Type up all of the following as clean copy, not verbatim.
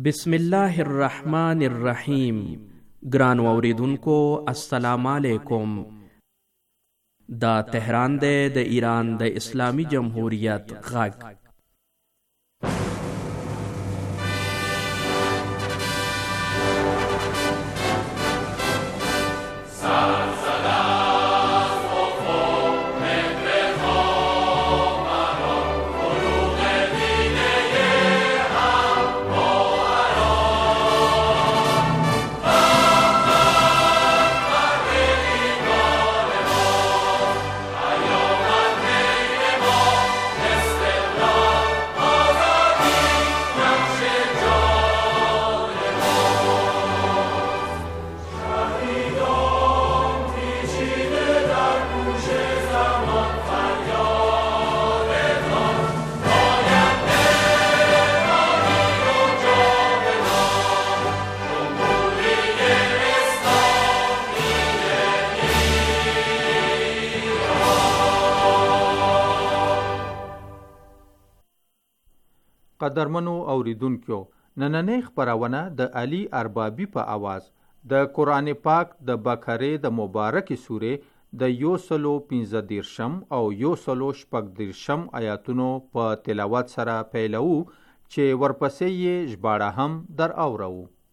بسم الله الرحمن الرحیم. ګران اوریدونکو السلام علیکم. دا تهران دی د ایران د اسلامی جمهوریت غږ. قدرمنو اوریدونکو، نننۍ خپرونه د علي اربابي په आवाज د قرآن پاک د بقره د مبارکې سورې د 115 او 116 آیاتونو په تلاوت سره پیلو چې ورپسې یې ژباړه هم در اورو.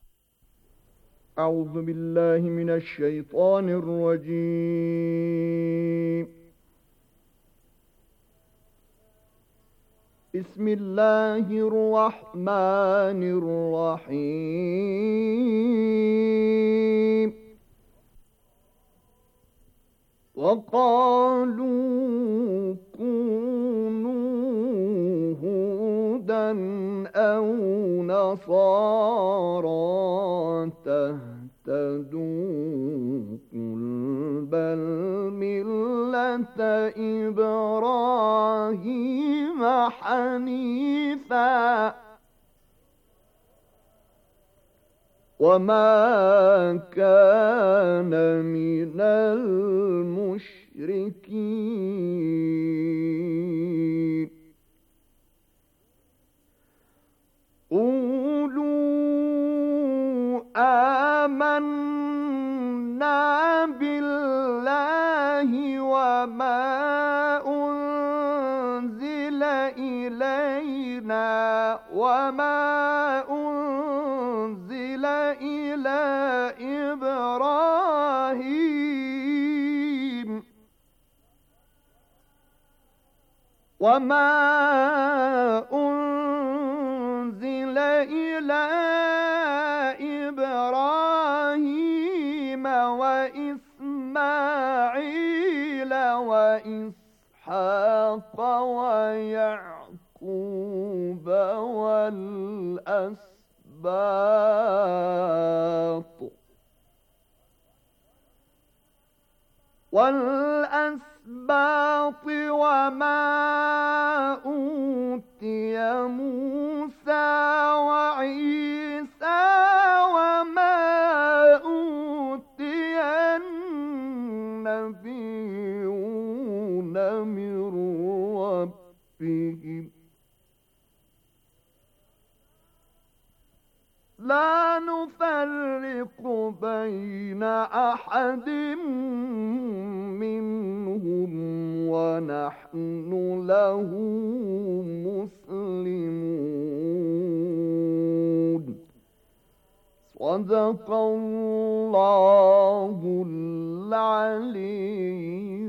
اعوذ بالله من الشیطان الرجیم. بسم الله الرحمن الرحيم. وقالوا كونوا هودا أو نصارى تهتدوا قل بل ملة إبراهيم حنيفا وما كان من المشركين. قولوا آمنا بالله وما أنزل إلينا وما أنزل إلى إبراهيم وإسماعيل وإسحاق ويعقوب والأسباط وما أوتي موسى وعيسى وما أوتي النبيون من ربهم لا نفرق بين أحد منهم ونحن له مسلمون. صدق الله العلي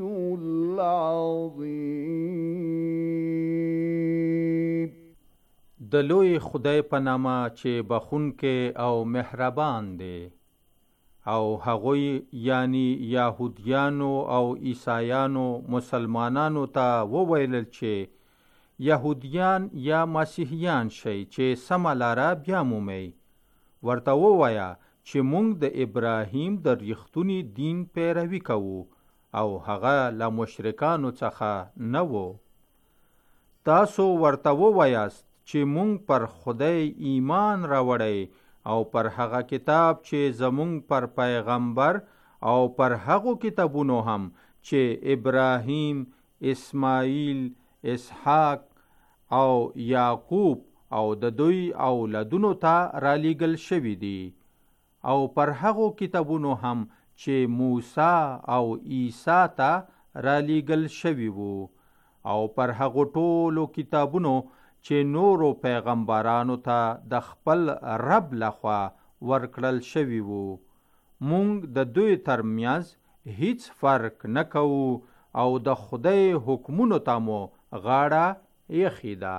العظيم. د لوی خدای په نامه چې بخونکې او مهربان دی. او هغوی یعنی یهودیانو او عیسایانو مسلمانانو ته وویلل چې یهودیان یا مسیحیان شئ چې سمه لاره بیا مومئ. ورته ووایه چې موږ د ابراهیم د ریښتوني دین پیروي کوو او هغه له مشرکانو څخه نه و. تاسو ورته ووایاست چې مونږ پر خدای ایمان راوړی او پر هغه کتاب چې زمونږ پر پیغمبر او پر هغو کتابونو هم چې ابراهیم، اسماعیل، اسحاق او یعقوب او د دوی اولادونو ته رالیږل شوي دي او پر هغو کتابونو هم چې موسی او عیسی ته رالیږل شوي وو او پر هغو ټولو کتابونو چې نورو پیغمبرانو ته د خپل رب لخوا ورکړل شوي وو. مونږ د دوی ترمنځ هیڅ فرق نه کوو او د خدای حکمونو ته مو غاړه ایښې ده.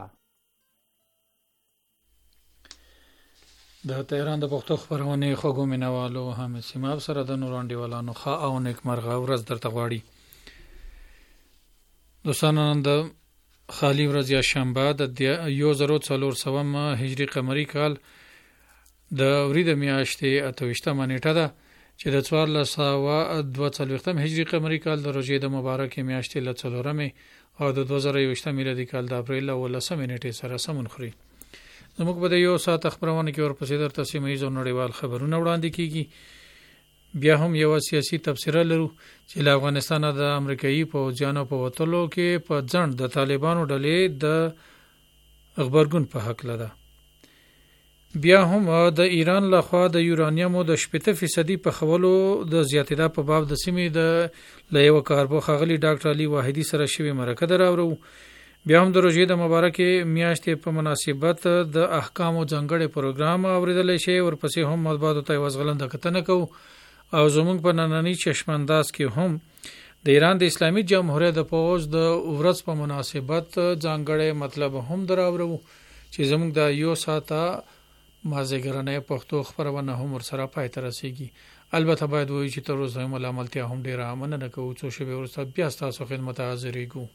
د تهران د پښتو خپرونې خوږو مینوالو حامد سیماب سره د نورو انډیوالانو ښه او نیکمرغه ورځ درته غواړي. دوستانو، نن د خالی ورځ یا شنبه د 1400 هجري قمري کال د ورید میاشتې 28 نیټه ده چې د 1442 هجري قمري کال د روژې د مبارکې میاشتې له 4 او د 2021 میلادي کال د اپریل 18 نیټې سره سمون خوري. زموږ په د یو ساعت خبرونه کې ورپسې درته سیمه ییز او نړیوال خبرونه وړاندې کیږي. بیا هم یو سیاسي تبصره لرو چې له افغانستان د امریکایي پوځیانو په وتلو کې په ځنډ د طالبانو ډلې د خبرګون په حق لده. بیا هم د ایران لخوا د یورانیمو د 80% په خولو د زیاتېدا په باب د سیمې د لیو کاربو خغلی ډاکټر علي واحدی سره شوی مرکه دراورو. بیا هم د روژې د مبارکې میاشتې په مناسبت د احکامو ځانګړي پروګرام اوریدل شي. ورپسې هم مطبوعاتو ته وزغلنده کتنه کو او زموږ په نننی چشمانداز کې هم د ایران د اسلامي جمهوریت د پوز د ورځ په مناسبت ځانګړي مطلب هم دراورو چې زموږ د یو ساعته مازیګرنۍ پښتو خبرونه هم ورسره پای ته رسیږي. البته باید وایي چې تر اوسه ملامتیا هم ډیره مننه کوو. څو شپې وروسته بیا ستاسو خدمت حاضرېږو.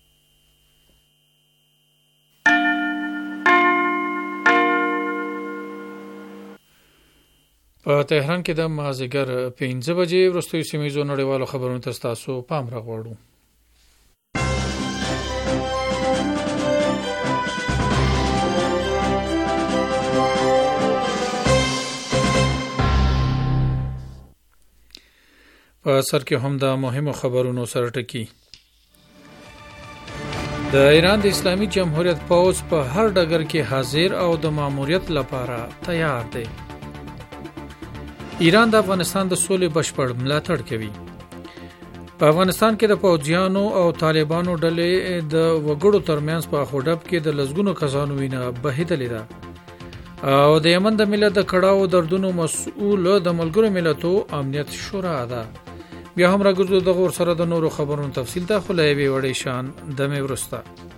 په تهران کې د مازیګر 5 بجې وروستیو سیمه‌ییزو نړیوالو خبرونو ته ستاسو پام راغواړو. په سر کې هم د مهمو خبرونو سره ټکی. د ایران د اسلامي جمهوریت پوځ په هر ډګر کې حاضر او د ماموریت لپاره تیار دی. ایران د افغانستان د سولې بشپړ ملاتړ کوي. په افغانستان کې د پوځیانو او طالبانو ډلې د وګړو ترمنځ په خوډب کې د لزګونو کسانو وینه بهیدلې ده او د یمن د ملت د کړهو دردونو مسؤل د ملګرو ملتونو امنیت شورا ده. بیا هم راګرځو د غور سره د نورو خبرونو تفصیل ته خلای وی وړي شان د مې ورسته.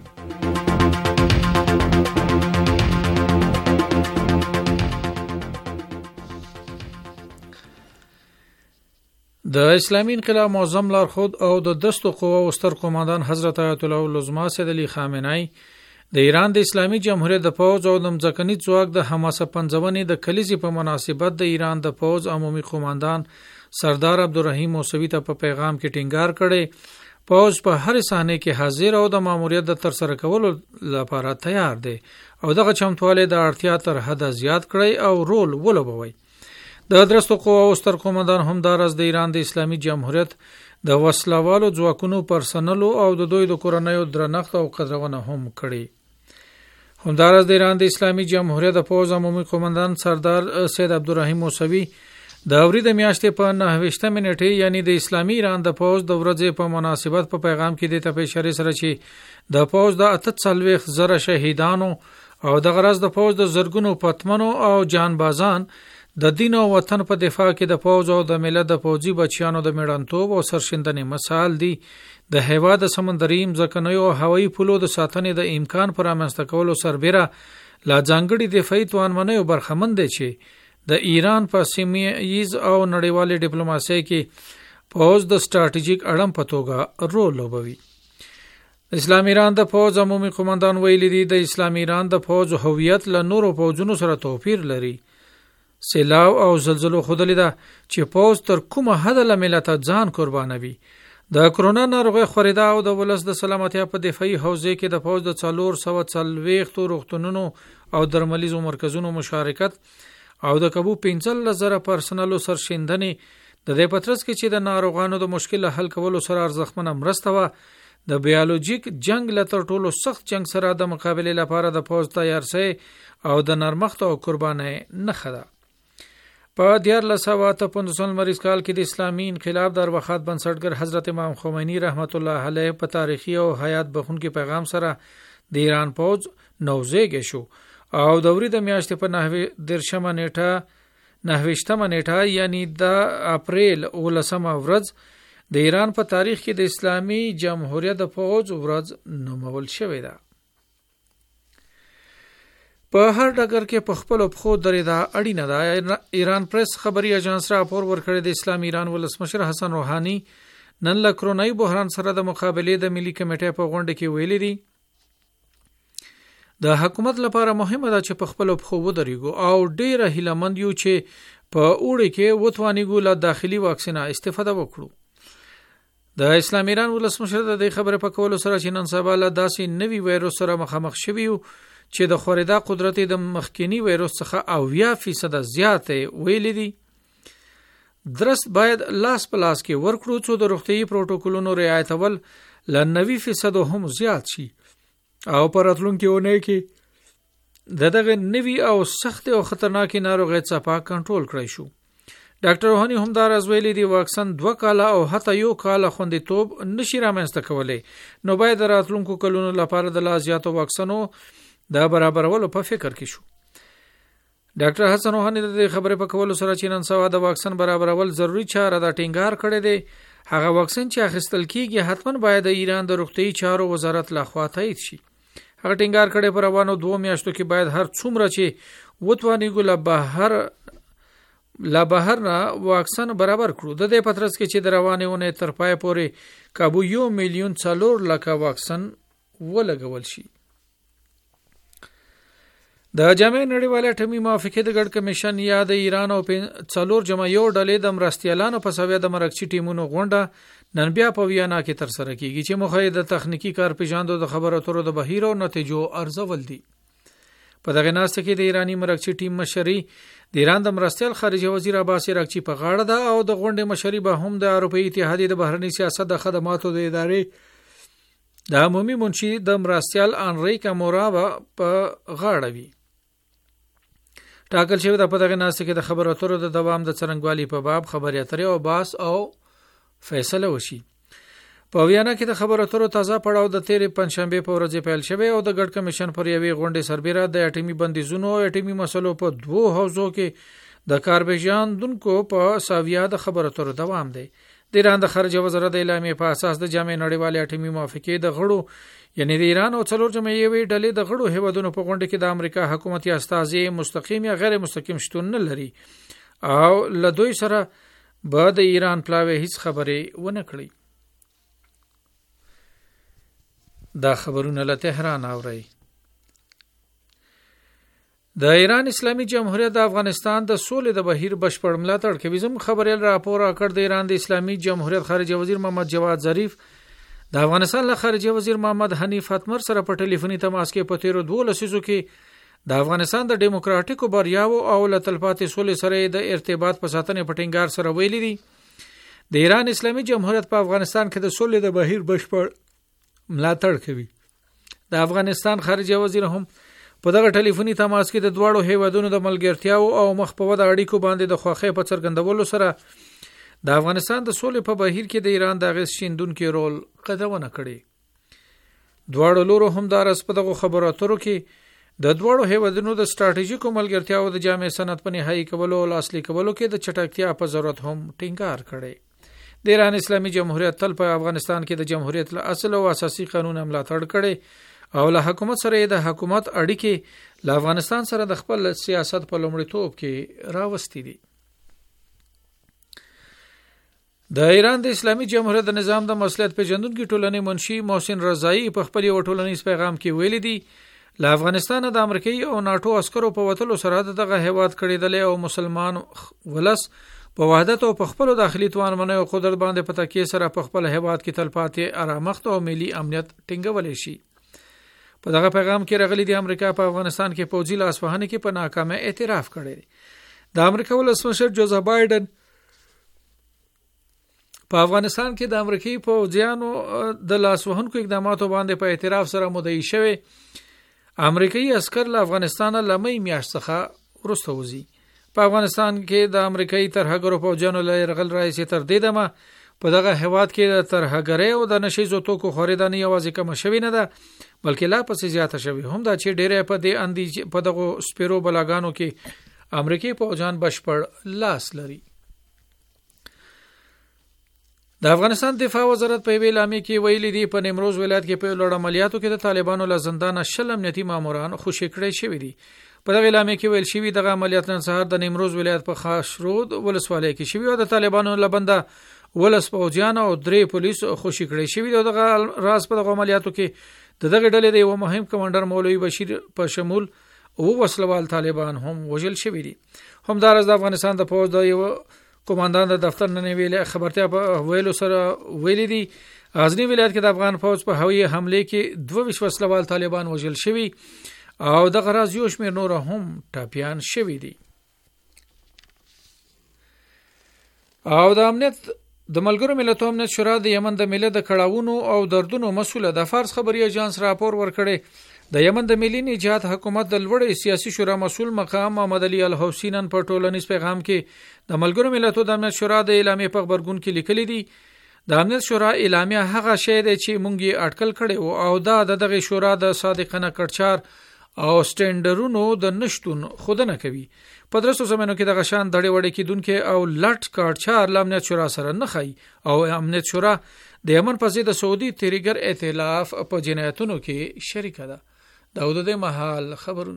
د اسلامي انقلاب معظم لارښود او د دستو قوا ستر قوماندان حضرت آیت الله العظما سید علی خامنه‌ای د ایران د اسلامي جمهوریت د پوځ او د مځکني ځواک د حماسه پنځونې د کلیزې په مناسبت د ایران د پوځ عمومي قوماندان سردار عبدالرحیم موسوی ته په پیغام کې ټینګار کړي پوځ په هر صحنه کې حاضر او د ماموریت د تر سره کولو لپاره تیار دی او دغه چمتواله د اړتیا تر حد زیات کړي او رول ولوبوي. د درستو قوا او ستر قوماندان هم دارس د ایران د اسلامي جمهوریت د وسلوالو ځواکونو پرسنلو او د دوی د کورنیو درنښت او قدرونه هم کړي. همدارس د ایران د اسلامي جمهوریت د پوځ عمومي قوماندان سردار سید عبدالرحیم موسوی د اورید میاشتې په 9 نیټه یعنی د اسلامي ایران د پوځ د ورځې په مناسبت په پیغام کې د ته اشاره سره چې د پوځ د 43,000 شهیدانو او د غرض د پوځ د زرګونو پتمنو او جانبازان د دین او وطن په دفاع کې د پوځ او د ملت د پوځي بچیانو د میړانتوب او سرښندنې مثال دي. د هیواد د سمندري ځمکنیو او هوایي پولو د ساتنې د امکان پر رامنځته کولو سربېره لا ځانګړي دفاعي توانمنیو برخمن دي چې د ایران په سیمه‌ییز او نړیوالې ډیپلوماسۍ کې پوځ د سټراټیژیک اړم په توګه رول لوبوي. اسلامي ایران د پوځ عمومي قوماندان ویلي دی د اسلامي ایران د پوځ هویت له نورو پوځونو سره توپیر لري. سیلاو او زلزلو خودلی ده چې پوځ تر کومه حد له ملت ځان قربانوي. د کرونا ناروغي خوريدا او د ولس د سلامتیا په دفاعي حوزه کې د پوځ د 440 روغتونونو او درملیزو مرکزونو مشارکت او د کابو 15,000 پرسنلو سرښندنې د دې پترس کې چې د ناروغانو د مشکل حل کولو سره ارزښتمن مرسته و د بیولوژیک جنگ له تر ټولو سخت جنگ سره د مقابله لپاره د پوز تیار سي او د نرمښت او قربانۍ نښه ده. په 1453 مریض کال کې د اسلامي انقلاب د وخت بنسټګر حضرت امام خمینی رحمت الله علیه په تاریخي او حیات بخونکي پیغام سره د ایران پوز نوزیږي شو او د ورې د میاشتې په 9 نیټه یعنی د اپریل 19 ورځ د ایران په تاریخ کې د اسلامي جمهوریت د پوز ورځ نومول شوې ده. په هر ډګر کې په خپل پخو درېدا اړینه ده. ایران پریس خبري اژانس راپور ورکړی د اسلامي ایران ولسمشر حسن روحاني نن له کرونای بحران سره د مقابلې د ملي کمیټې په غونډه کې ویلي دي د حکومت لپاره مهمه ده چې په خپل پخو ودرېږو او ډېر هیلمند یو چې په اوړي کې وتوانیږو له داخلي واکسینه استفاده وکړو. د اسلامي ایران ولسمشر د دې خبره په کولو سره چې نن سبا له داسې نوي وایروس سره مخامخ شوي چې د خوريدا قدرت د مخکینی وایروس څخه 80% زیات ویلي دي. درست باید لاس په لاس کې ورکړو چې د روغتيایي پروتوکولونو رعایتول ل 90% هم زیات شي او پر راتلونکي ونه کې دغه نوي او سخت او خطرناک ناروغي څخه کنټرول کړی شو. ډاکټر روحاني هم دا راز ویلي دی واکسن 2 کاله او حتی 1 کاله خوندیتوب نشي رامنځته کولای، نو باید راتلونکو کلونو لپاره د لا زیاتو واکسنو د برابرولو په فکر کې شو. ډاکټر حسن روحاني د خبرې په کولو سره چې نن سبا د واکسن برابرول ضروری چاره د ټینګار کړی دی. هغه واکسن چې اخیستل کیږي حتمان باید د ایران د روغتي چارو وزارت لخوا تایید شي. هغه ټینګار کړی پر روانو 2 میاشتو کې باید هر څومره چې وتوانیږي لا بهر نه واکسن برابر کړو. د دې پترس کې چې د روانونه تر پای پورې کابو 1,400,000 واکسن ولګول شي. د جامع نړیواله اټومي موافقه د ګډ کمیشن یا د ایران او 4 جمعیو ډلې د مرستیالانو په سویا د مرکچی ټیمونو غونډه نن بیا په ویانا کې تر سره کیږي چې مخه د تخنیکی کار پیژاندو د خبرو اترو د بهیر او نتیجو ارزول دي. په دغه ناسته کې د ایرانی مرکچی ټیم مشري د ایران د مرستیال خارجه وزیر عباس راکچی په غاړه ده او د غونډې مشري به هم د اروپאי اتحادیه د بهرنی سیاست د خدماتو د ادارې د عمومي منشي د مرستیال انریکا مورا په غاړه وي. ټاکل شوی د په دغه ناسته کې د خبرو اترو د دوام د څرنګوالي په باب خبري اترې او باس او فیصله وشي. په ویانا کې د خبرو اترو تازه پړاو د 13 پنځشنبه په ورځ پیل شوی او د ګډ کمیشن پر یوې غونډې سربېره د اټومي بندیزونو او اټومي مسلو په 2 حوزو کې د کاربیجاندونکو په ساویا د خبرو اترو دوام دی. د ایران د خارجه وزارت اعلامیه په اساس د جامع نړیواله اټومي موافقه د غړو یعنی د ایران او 4 جمعیوي ډلې د غړو هیوادونو په غونډه کې د امریکا حکومتي استازي مستقیم یا غیر مستقیم شتون نه لري او له دوی سره به د ایران پلاوی هیڅ خبرې ونه کړي. دا خبرونه له تهران اوري. د ایران اسلامي جمهوریت د افغانستان د سولې د بهیر بشپړ ملاتړ کوي. زم خبريال راپور کړ د ایران د اسلامي جمهوریت خارجه وزیر محمد جواد ظریف د افغانستان له خارجه وزیر محمد حنیف اتمر سره په ټلیفوني تماس کې په 13 لسیزو کې د افغانستان د ډیموکراتیکو بریاو او له تلپاتې سولې سره د ارتباط په ساتنې په ټینګار سره ویلي دي. د ایران اسلامي جمهوریت په افغانستان کې د سولې د بهیر بشپړ ملاتړ کوي. د افغانستان خارجه وزیر هم په دغه ټلیفوني تماس کې د دواړو هیوادونو د ملګرتیاو او مخ په وده اړیکو باندې د خوښۍ په څرګندولو سره د افغانستان د سولې په بهیر کې د ایران د غیس شیندونکو رول قدمونه کړي. دواړو لورو هم د راس په دغه خبرو اترو کې د دواړو هیوادونو د ستراتیژیکو ملګرتیاو د جامع صنعت په نهایی کولو او اصلي کولو کې د چټکتیا په ضرورت هم ټینګار کړي. د ایران اسلامي جمهوریت تل په افغانستان کې د جمهوریت له اصل او اساسي قانون ملاتړ کړي او له حکومت سره د حکومت اړیکې له افغانستان سره د خپل سیاست په لومړیتوب کې راوستي دي. د ایران د اسلامي جمهوریت د نظام د مصلحت پیژندونکو ټولنې منشي محسن رضایی په خپل یو ټولنیز پیغام کې ویلي دي له افغانستان د امریکایي او ناتو عسکرو په وټلو سره دغه هیواد کړیدل او مسلمان ولس په وحدت او په خپل داخلي توانمنۍ او قدرت باندې په تکیه سره په خپل هیواد کې تلپاتې آرامښت او ملي امنیت ټینګول شي. په دغه پیغام کې راغلي د امریکا په افغانستان کې پوځي لاسوهنې کې په ناکامۍ اعتراف کړی دی. د امریکا ولسمشر جوزف بایدن په افغانستان کې د امریکایي پوځیانو د لاسوهنکو اقداماتو باندې په اعتراف سره مدعي شوی امریکایي عسكر له افغانستان لمې میاشت څخه وروسته وځي. په افغانستان کې د امریکایي ترهګرو پوځیانو له یرغل راځي تر دې دمه په دغه هیواد کې د ترهګرۍ او د نشیزو توکو خریدار نه یوازې کم شوی نه ده بلکې لا پسې زیاته شوی هم دا چې ډېرې په دې اندیز په دغه سپیرو بلاګانو کې امریکایي پوځیان بشپړ لاس لري. د افغانستان دفاع وزارت په اعلامیه کې ویلي دی په نیمروز ولایت کې په لوړ عملیاتو کې د طالبانو له زندان شل امنیتي ماموران خوشي کړی شوی دي. په دغه اعلامیه کې ویل شوی دغه عملیات نن سهار د نیمروز ولایت په خاشرود ولسوالۍ کې شوی او د طالبانو لبنده ولس پوځیان او 3 پولیس خوشي کړی شوی دی. دغه راز په دغه عملیاتو کې دغه ډلې د یو مهم کمانډر مولوی بشیر په شمول او وسلوال طالبان هم وژل شوی دي. همدارس د افغانستان د پوځ د یو کمانډان د دفتر نن ویل خبرتیا په ویلو سره ویل دي غزنی ولایت کې د افغان پوځ په هوایي حمله کې 2 وسلوال طالبان وژل شوی او د غراز یو شمیر نور هم ټاپیان شوی دي. او د امنیت د ملګرو ملتونو امنیت شورا د یمن د ملت د کړهونو او دردونو مسوله د فارس خبري اژانس راپور ورکړي. د یمن د ملي نجات حکومت د لوړ سیاسي شورا مسول مقام محمد علي الحسین په ټولنیز پیغام کې د ملګرو ملتونو د امنیت شورا د اعلامیه په خبرګون کې لیکلي دي د امنیت شورا اعلامیه هغه شی دی چې مونږ یې اټکل کړي او دا دغه شورا د صادقانه کړچار او سټینډرونو د نشټون خودنه کوي. په درسو زمانو کې د غشان دړې وړې کېدونکو او لټ کارچار امنیت شورا سره نه خي او امنیت شورا د یمن په ضد سعودي تریګر ائتلاف په جنایتونو کې شریک ده. داود د محل خبرونه.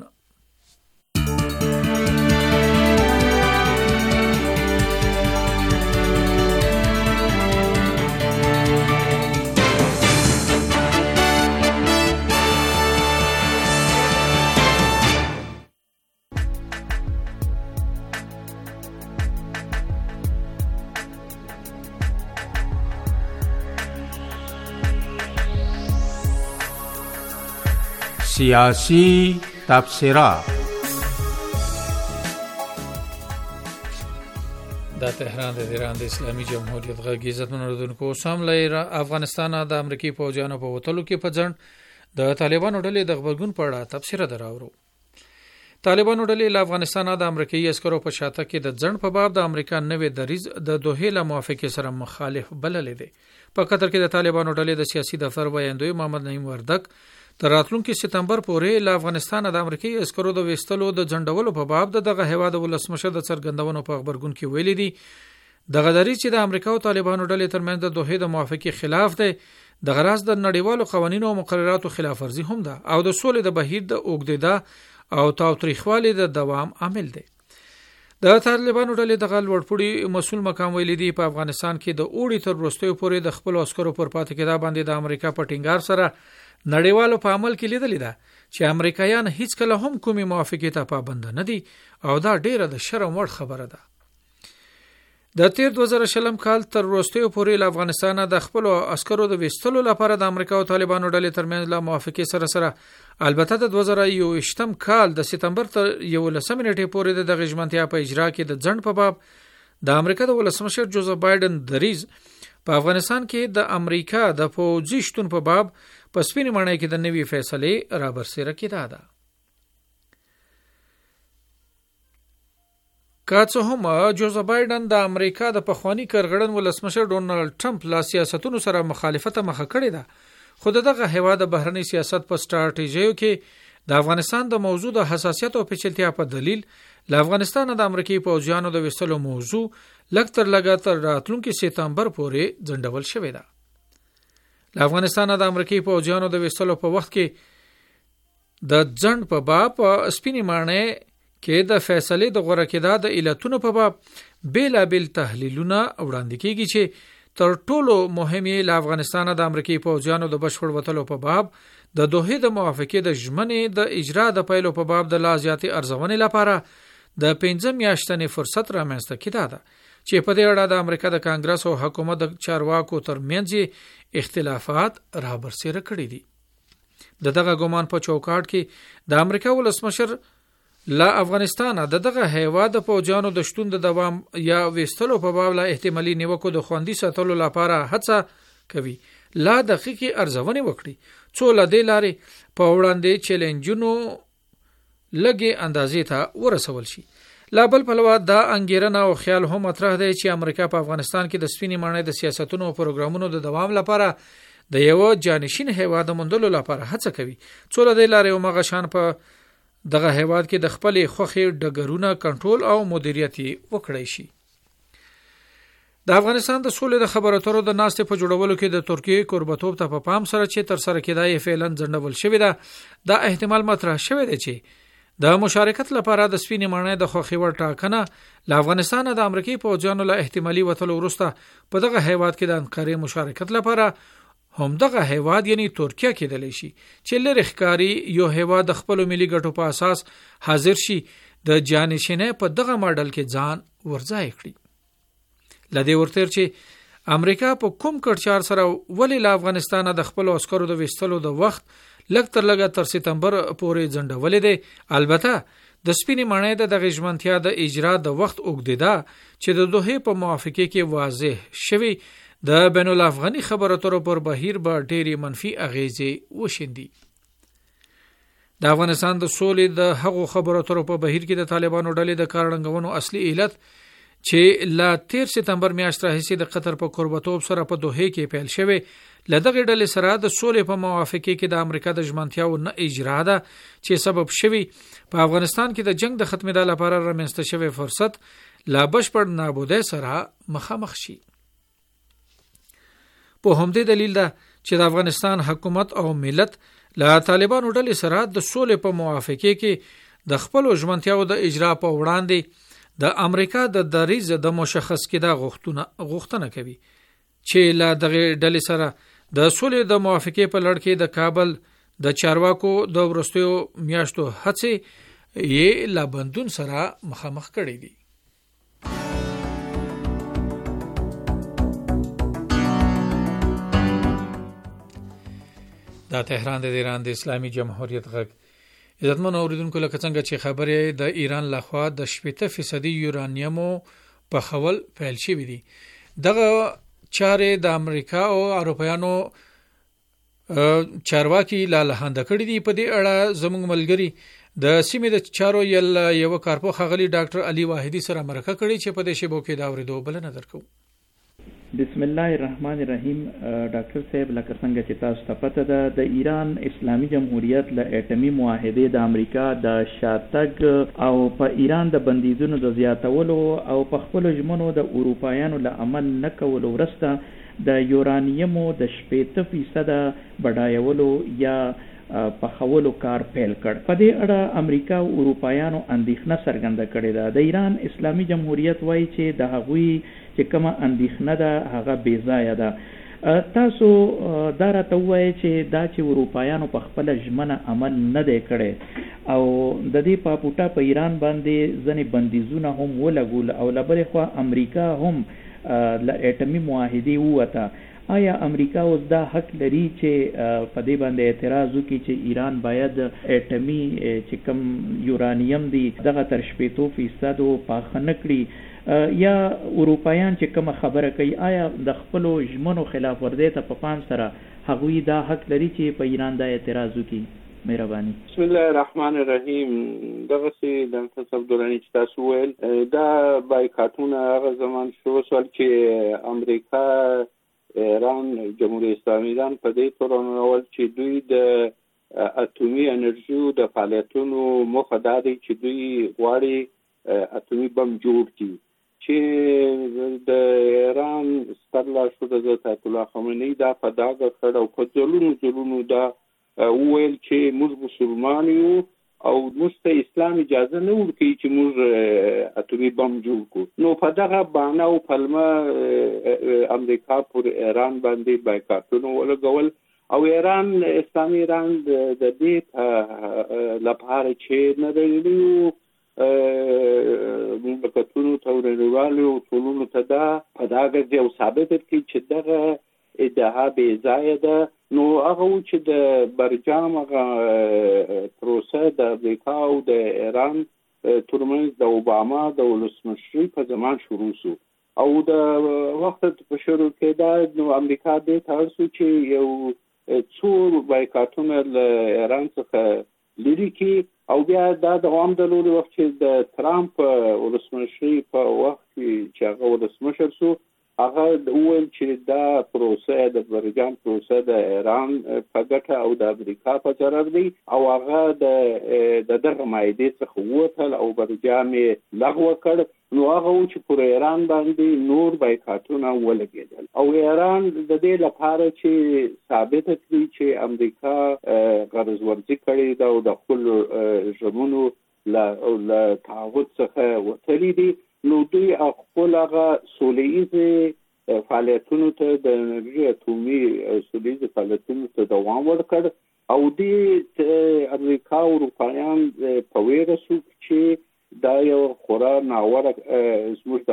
سیاسی تبصره. د تهران د ایران د اسلامي جمهوریت غږ عزت منوردونکو سم له افغانستان د امریکای پوځیانو په وټلو کې په ځند د طالبانو ډلې د خبرګون په اړه تبصره دراوړو. طالبانو ډلې له افغانستان د امریکایي عسکرو په شاته کې د ځند په باب د امریکا نوې دریز د دوه له موافقه سره مخالف بللې ده. په قطر کې د طالبانو ډلې د سیاسي دفتر وایندوی محمد نعیم وردک تر راتلونکي سپتمبر پورې له افغانستان د امریکایي عسکرو د وستلو د ځندولو په باب دغه هیواد ولسمشر د څرګندونو په خبرګون کې ویلي دي دغه دریځ چې د امریکا او طالبانو ډلې ترمنځ د دوه د موافقه خلاف ده د غراز د نړیوالو قوانینو او مقرراتو خلاف ورزي هم ده او د سولې د بهیر د اوګدیدا او تاوتریخوالي د دوام عامل ده. د طالبانو ډلې د غل وړپړي مسول مقام ویلي دي په افغانستان کې د اوړي تر وروستیو پورې د خپل عسکرو پر پاتې کېدا باندې د امریکا په ټینګار سره نړیوالو په عمل کې لیدل ده چې امریکایان هیڅ کله هم کومي موافقه ته پابند نه دي او دا ډیره د شرم وړ خبره ده. د تیر 2020 کال تر وروستیو پورې له افغانستان د خپل عسکرو د وستلو لپاره د امریکا او طالبانو ډلې ترمنځ له موافقه سره البته د 2021 کال د سپتمبر تر 11 نیټې پورې د غژمنتیا په اجرا کې د ځند په باب د امریکا د ولسمشر جوزف بایدن دریز په افغانستان کې د امریکا د پوځي شتون په باب په سپینې مړۍ کې د نوي فیصلې را برسېره کېده ده. که څه هم جوزف بایدن د امریکا د پخوانی کارګړن ولسمشر ډونالد ټرمپ لا سیاستونو سره مخالفت مخه کړې ده خو دغه هیواد د بهرنی سیاست په سټراټیژیو کې د افغانستان د موضوع د حساسیت او پیچلتیا په دلیل له افغانستان د امریکایي پوځیانو د وستلو موضوع لږ تر لږه تر راتلونکي سپتمبر پورې ځنډول شوې ده. له افغانستان د امریکایي پوځیانو د وستلو په وخت کې د ځند په باب سپینې مړۍ کې د فیصلې د غوړه کېدا د علتونو په باب بیلابل تحلیلونه وړاندې کیږي چې تر ټولو مهم یې له افغانستان د امریکایي پوځیانو د بشپړ وټلو په باب د دوه د موافقې د ژمنې د اجرا د پیلو په باب د لا زیاتې ارزونې لپاره د 15 میاشتې فرصت رامنځته کېده ده چې په دې اړه د امریکا د کانګرس او حکومت د چارواکو ترمنځ اختلافات را برسېره کړي دي. دغه ګومان په چوکاټ کې د امریکا ولسمشر لا افغانستان د دغه هیواد په جانو د شتون د دوام یا وستلو په باب لا احتمالي نیوکو د خوندي ساتلو لپاره هڅه کوي لا دقیقي ارزونه وکړي څو لدې لارې په وړاندې چیلنجونو لګي اندازې ته ورسول شي لا بل پلوه دا انګیرنه او خیال هم مطرح دی چې امریکا په افغانستان کې د سپینې ماڼۍ د سیاستونو او پروګرامونو د دوام لپاره د یو جانشین هیواد موندلو لپاره هڅه کوي څو لدې لارې مغه شان په دغه هیواد کې د خپل خوخي ډګرونه کنټرول او مدیریت وکړي شي د افغانستان د سولې د خبرو اترو د ناستې په جوړولو کې د ترکیه قربتوب ته په پام سره چې تر سره کېدای فعلا ځنډول شوی دا احتمال مطرح شوی دی چې د مشارکت لپاره د سپینې ماڼۍ د خوخي ور ټاکنه ل افغانستان د امریکای په ځانو له احتمالي وټلو ورسته په دغه هیواد کې د انقره مشارکت لپاره هم دغه هیواد یعنی ترکیه کېدل شي چې لری ښکاری یو هیواد د خپل ملي ګټو په اساس حاضر شي د جانشینۍ په دغه ماډل کې ځان ورځای کړي لدې ورتر چې امریکا په کوم کړچار سره ولې ل افغانستان د خپل عسکرو د وستلو د وخت لږ تر لږه تر سپتمبر پورې ځنډولې دی البته د سپینې ماڼۍ د غژمنتیا د اجرا د وخت اوږدیدا چې د دوه په موافقه کې واضح شوی د بین الافغاني خبرو اترو پر بهیر به ډېری منفي اغیزې وشیندي د افغانستان د سولې د هغو خبرو اترو په بهیر کې د طالبانو ډلې د کارړنګونو اصلي علت چې لا 13 سپتمبر میاشت راهیسې د قطر په قربتوب سره په دوحه کې پیل شوی لدغه ډلې سره د سولې په موافقه کې د امریکا د ژمنتیاو نه اجرا ده چې سبب شوی په افغانستان کې د جنگ د ختمېدا لپاره رامنځته شوی فرصت لا بشپړ نابودۍ سره مخامخ شي په همدې دلیل ده چې د افغانستان حکومت او ملت له طالبانو ډلې سره د سولې په موافقه کې د خپل ژمنتیاو د اجرا په وړاندې د امریکا د دریځ د مشخص کېدا غوښتنه کوي چې لا دغه ډلې سره د سولې د موافقه په لړ کې د کابل د چارواکو د ورستیو میاشتو هڅې یې لا بندون سره مخامخ کړي دي دا تهران د ایران د اسلامي جمهوریت غږ عزتمن اوریدونکو لکه څنګه چې خبرې د ایران لخوا د 70% یورانیمو په خول پیل شوې دي دغه چارې د امریکا او اروپایانو چارواکي لاله هند کړي دي په دې اړه زموږ ملګری د سیمې د چارو یو کارپو خغلی ډاکټر علي واحدی سره مرکه کړي چې په دې شیبو کې دا اوریدو بلنه درکو بسم الله الرحمن الرحیم ډاکټر صاحب لکه څنګه چې تاسو ته پته ده د ایران اسلامي جمهوریت له اټومي معاهدې د امریکا د شاتګ او په ایران د بندیزونو د زیاتولو او په خپل ژمنو د اروپایانو له عمل نه کولو وروسته د یورانیمو د 70% بډایولو یا په خولو کار پیل کړ په دې اړه امریکا او اروپایانو اندېښنه څرګنده کړې ده د ایران اسلامي جمهوریت وایي چې د هغوی چې کومه اندېښنه ده هغه بې ځایه ده تاسو دا راته ووایئ چې دا چې اروپایانو په خپله ژمنه عمل نه دی کړی او د دې په پوټه په ایران باندې ځینې بندیزونه هم ولګول او له بلې خوا امریکا هم له اټومي معاهدې ووته آیا امریکا اوس دا حق لري چې په دې باندې اعتراض وکړي چې ایران باید اټومي چې کوم یورانیم دی دغه تر 70% پاخه نه کړي یا اروپایان چې کومه خبره کوي آیا د خپلو ژمنو خلاف ورزۍ ته په پام سره هغوی دا حق لري چې په ایران دا اعتراض وکړي مهرباني بسم الله الرحمن الرحیم دغسې د تصف دوراني چې تاسو ویل دا بایکاټونه هغه زمان شروع شول چې امریکا ایران جمهوریت اسلامی ایران په دې تور ونول چې دوی د اټومي انرژي د فعالیتونو موخه دا دی چې دوی غواړي اټومي بم جوړ کړي چې د ایران سترلاشو د آیت الله خامنه‌ای دا په داګه کړ او په ځلونو دا وویل چې موږ مسلمان یو او موږ ته اسلام اجازه نه ورکوي چې موږ اټومي بم جوړ کړو نو په دغه بهانه او پلمه امریکا پر ایران باندې بایکاټونه ولګول او ایران اسلامي ایران د دې لپاره چې نه دی مملکتونو ته ورنوالو ټولونو ته دا په دغه یو ثابت کړي چې دغه ادعا بې ځایه ده نو هغه چې د برجام هغه پروسه د امریکا او د ایران ترمنځ د اوباما د ولسمشرۍ په زمان شروع شو او د وخت په شروع کې دا نو امریکا دې تاسو چې یو څو بایکاټونه له ایران څخه لري کې او بیا دا دوام درلود وخت چې د ترامپ ولسمشرۍ په وخت چې هغه ولسمشر شو هغه وویل چې دا پروسه د برجام پروسه د ایران په ګټه او د امریکا په ضرر دی او هغه د دغه مایدې څخه ووتل او برجام یې لغوه کړ نو هغه چې پر ایران باندې نور بایکاټونه ولګېدل او ایران د دې لپاره چې ثابت کړي چې امریکا غرض ورزي کړي دا او د خپل ژمنو له تعهد څخه وتلي دي نو دوی خپل هغه سوله‌ییز فعالیتونو ته د انرژي اټومي سوله‌ییز فعالیتونو ته دوام ورکړ او د امریکا او اروپایان په ویره شو چې دا یو خورا ناوړه زموږ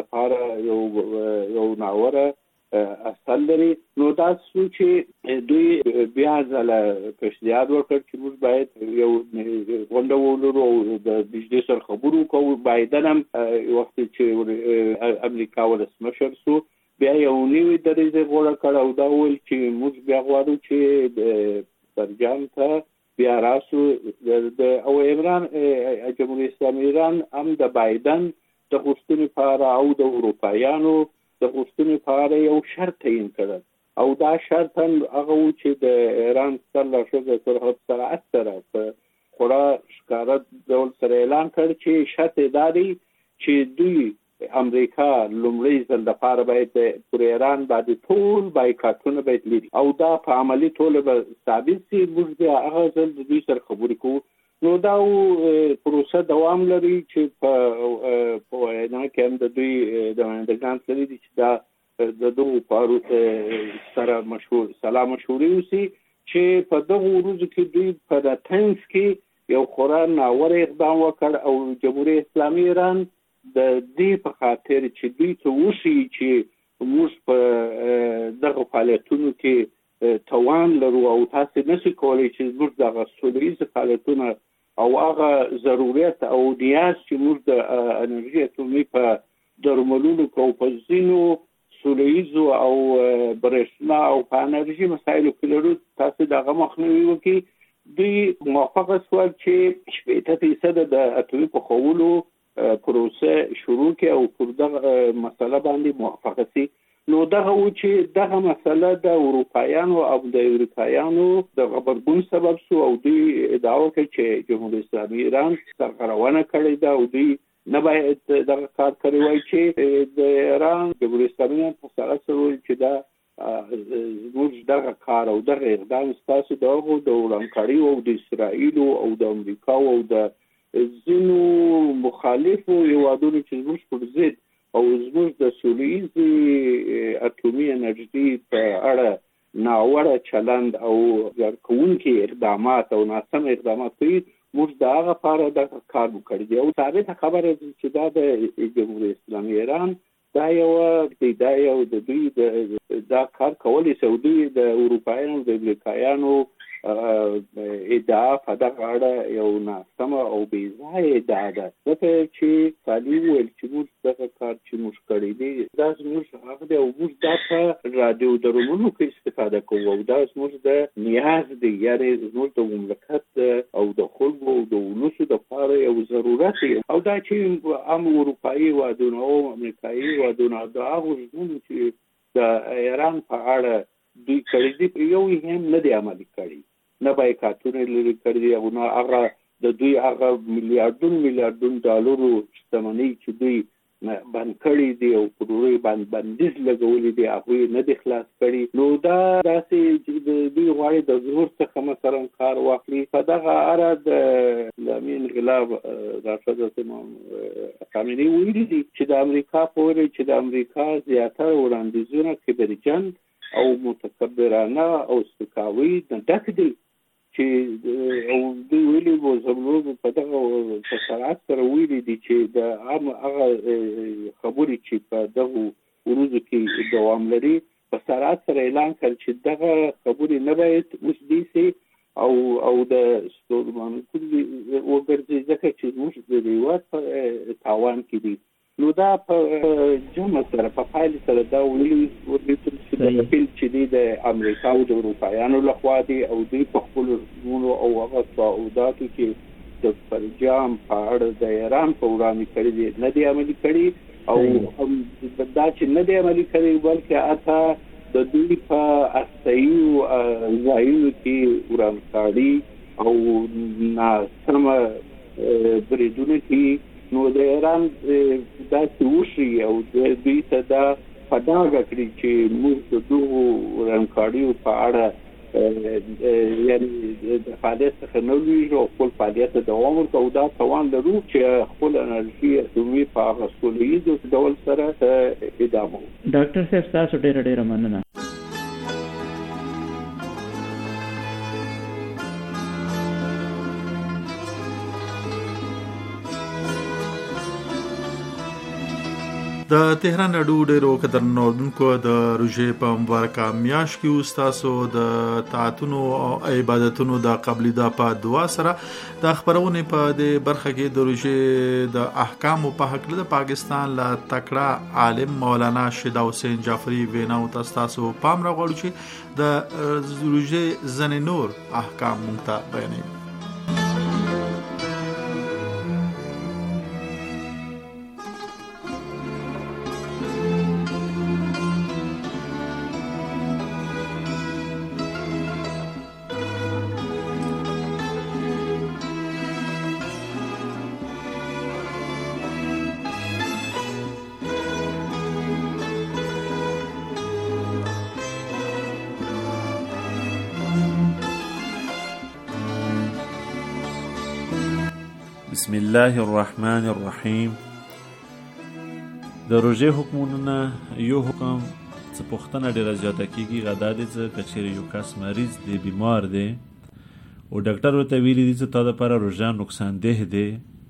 لپاره یو ناوړه اصل لري نو دا چې دوی بیا ځله پیشنهاد وکړ چې موږ باید یو غونډه ولرو او د بجلی سره خبرو کوو بایدن هم وخت چې امریکا ولسمشر شو بیا یو نوی دریځ غوړه کړ او دا ویل چې موږ بیا غواړو چې د برجام ته بیا راسو او عمران جمهوریت اسلامي ایران هم د بایدن د غوښتنې لپاره او د اروپایانو د غوښتنې لپاره یو شرط تعیین کړ او دا شرط هغه و چې د ایران سرلارښوده سرحد سرعت سره په خورا ښکاره ډول سره اعلان کړ چې شرط یې دا دی چې دوی امریکا لومړی ځل لپاره باید پر ایران باندې ټول بایکاټونه باید لري او دا په عملي توګه به ثابت شي موږ بیا هغه ځل د دوی سره خبرې کوو نو دا پروسه دوام لري چې په وینا کې هم د دوی د نمایندګان لري چې دا د دوه پارو سره سلام مشورې وسی چې په دغه ورځو کې دوی په د تنس کې یو خورا ناوړه اقدام وکړ او جمهوریت اسلامي ایران د دې په خاطر چې دوی ته وشي چې موږ په دغه فعالیتونو کې توان لرو او تاسو نشئ کولی چې موږ دغه سوله‌ییز فعالیتونه او هغه ضرورت او نیاز چې موږ د انرژي اټومي په درملونو کو په ځینو سوله‌ییزو او برېښنا او په انرژي مسایلو کې لرو تاسو دغه مخنیوي وکړي دوی موافقه شول چې 80% د اټومي په خولو پروسه شروع کړي او پر دغه مسله باندې موافقه شي نو دغه و چې دغه مسله د اروپایانو او د امریکایانو د غبرګون سبب شو او دوی ادعا وکړه چې جمهوریت اسلامي ایران سرغړونه کړې ده او دوی نه باید دغه کار کړی وای چې د ایران جمهوریت اسلامي په سره سره چې دا زموږ دغه کار او دغه اقدام ستاسو دغه د ورانکاري او د اسرائیل او د امریکا او د ځینو مخالفو هیوادونو چې زموږ پر ضد او زموږ د سوله‌ییز اټومي انرژي په اړه ناوړه چلند او ځارکوونکي اقدامات او ناسم اقدامات کوي موږ د هغه لپاره دغه کار وکړی دی او ثابته خبره ده چې دا د جمهوریت اسلامي ایران دا یو د دوی دا کار کولی شي او دوی د اروپایانو د امریکایانو ادعا په دغه اړه یو ناسمه او بې ځایه ادعا ده ځکه چې سالي وویل چې موږ دغه کار چې موږ کړی دی دا زموږ حق دی او موږ دا په راډیو درمونو کې استفاده کوو او دا زموږ د نیاز دی یعنې زموږ د مملکت او د خلکو او د ولسو دپاره یو ضرورت دی او دا چې عام اروپایي هېوادونه او امریکایي هېوادونه د هغو ژمنو چې د ایران په اړه دوی کړي دي یو یې هم نه دی عملي کړي نه بایکاټونه لري کړي او نه هغه د دوی هغه میلیارډون ډالرو شتمنۍ چې دوی بند کړي دي او پر دوی باندې بندیز لګولي دي هغه نه دي خلاص کړي نو دا داسې چې دوی غواړي د ظهور څخه مثلا کار واخلي په دغه اړه د اسلامي انقلاب راشد خامنه‌ای ویلي دي چې د امریکا په ویلي چې د امریکا زیاتره وړاندیزونه کبرجن او متکبرانه او سپکاوي ډک دي چې او دوی ویلي وو زموږ په دغه په سرعت سره ویلي دي چې د عام هغه خبرې چې په دغه ورځو کې دوام لري په سرعت سره اعلان کړ چې دغه خبرې نه باید اوس دي سي او د ستورمانو وګرځي ځکه چې موږ د هیواد په تاوان کې دي. نو دا په جمع سره په پایل سره دا ورته چې د فیل چې د امریکا او د اروپایانو لخوا دي او دوی په خپل نونو او هغه تعهداتو کې د فرجام په اړه د ایران په وړاندې کړي دي نه دي عملي کړي او دا چې نه دي عملي کړي بلکې اته د دوی په استایو ځایونو کې ورانکاري او ناسمه بریدونه کې نو د ایران داسې وشي او دوی ته دا په ډاګه کړي چې موږ د دغو ورانکاریو په اړه یعنې د فعالیت څخه نه لویږو او خپل فعالیت ته دوام ورکړو او دا توان لرو چې خپل انرژي دوی په هغه سوله ییز ډول سره ادامه وکړو. ډاکټر صاحب تاسو ډېره مننه. د تهران راډیو ډیرو قدرمنو اوریدونکو د روژې په مبارکه میاشت کې اوستاسو د طاعتونو او عبادتونو د قبلې د په دعا سره د خبرونه په د برخه کې د روژې د احکام په حق د پاکستان لا تکړه عالم مولانا شیدا حسین جعفری ویناو تاسو پام راغړو چې د روژې زن نور احکام مونږ ته بیانوي. بسم الله الرحمن الرحیم. د روژې حکمونه یو حکم څه پوښتنه ډیره زیاته کیږي غدا دي چې کچېرې یو کس مریض دی بیمار دی او ډاکټر ورته ویلي دي چې تا دپاره روژه نقصان ده دی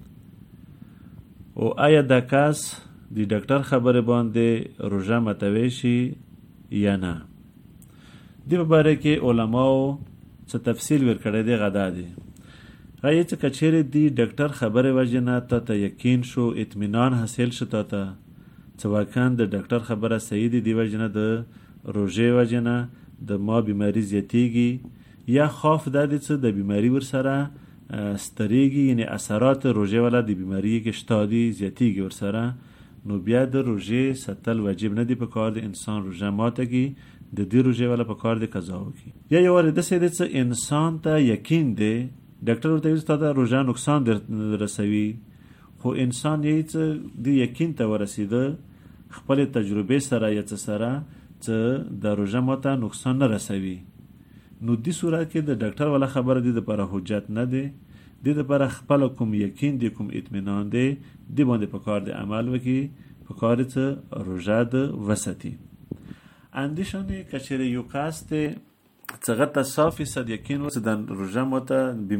او آیا دا کس د ډاکټر خبرې باندې روژه ماتوي شي یا نه. دې په باره کې علماو څه تفصیل ورکړی دی غدا دی. غایي چې کچېرې دی ډاکټر خبرې وجې نه تا ته یقین شو اطمینان حاصل شو تا ته چې واقعا د ډاکټر خبره صحیح دي دې وجې نه د روژې وجې نه د ما بیماري زیاتیږي یا خوف دا دی چې د بیماري ورسره ستریږي یعنی اثرات روژې والا د بیماري کې شته دي زیاتیږي ورسره نو بیا د روژې ساتل واجب نه دی په کار د انسان روژه ماته کې د دې روژې والا په کار د قضا وکړي. یا یو وارې داسې دی چې انسان ته یقین دی ډاکټر ورته ویل تا د روژه نقصان رسوي خو انسان یې چې د یقین ته ورسېده خپل تجربې سره یا څه سره چې د روژه ماته نقصان نه رسوي نو دې صورت کې د ډاکټر والا خبره دې دپاره حجت نه دی. دې دپاره خپل کوم یقین دی کوم اطمینان دی دې باندې په کار د عمل وکړي په کار چې روژه د وساتي. اندیشانې کچېرې یو کس دی څنګه ته 100% یقین و چې د روژه ماته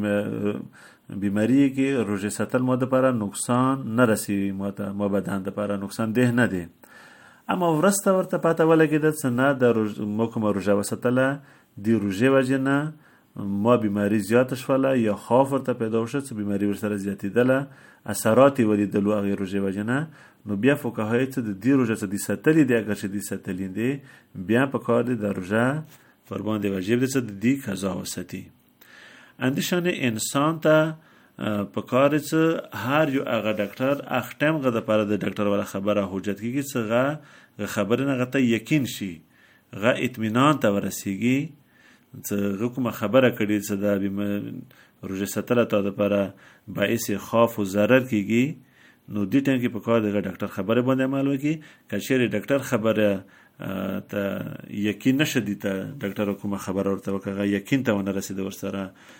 بیماری کې روژه ساتل ماته لپاره نقصان نه رسي ماته ما بدن لپاره نقصان ده نه دی اما ورسته ورته پته ولګېده چې نه د ما کومه روژه وساتله د روژې وجې نه ما بیماری زیاته شوله یا خوف ورته پیدا شو چې بیماری ورسره زیاتېدله اثرات یې ولیدلو هغې روژې وجې نه نو بیا فقهای چې د دې روژه څه دي ساتلي دي اگر چې دي ساتلي دي بیا په کار دی د روژه پر باندې واجب دي چې د دې قضا وساتي. اندیشانې انسان ته په کار چې هر یو هغه ډاکټر هغه ټایم غه دپاره د ډاکټر والا خبره حجت کېږي چې هغه خبرې نه هغه ته یقین شي هغه اطمینان ته ورسېږي چې هغه کومه خبره کړې چې دا روژه ساتله تا دپاره باعث خوف و ضرر کېږي نو دې ټایم کې په کار د ډاکټر خبرې باندې عمل وکړي. که چېرې ډاکټر خبره ته یقین نشه دي ته ډاکټر کومه خبره ورته وکړه یقین ته ونه رسېده ورسره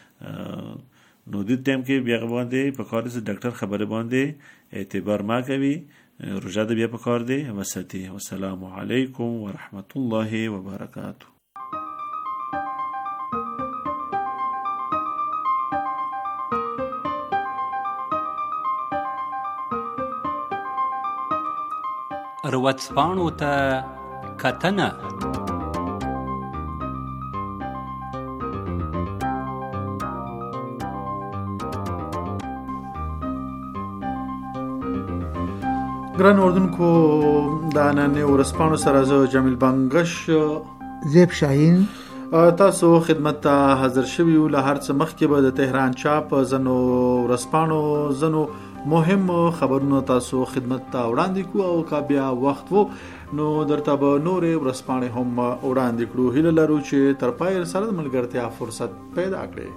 نو دې ټایم کې بیا باندې په کار چې ډاکټر خبرې باندې اعتبار ما کوي روژه د بیا په کار دی وساتي. والسلام علیکم ورحمت الله وبرکاته. ورځپاڼو ته کتنه ګران اردوونکو د نن ورسپانو سره زه جمیل بنگش زیب شاهین تاسو خدمت ته حاضر شوی ول. هر څه مخکې به د تهران چاپ زنو ورسپانو زنو مهم خبرونه تاسو خدمت ته وړاندې کوو او کا بیا وخت وو نو درته به نورې ورسپانې هم وړاندې کړو. هیله لرو چې تر پای سره د ملګرتیا فرصت پیدا کړئ.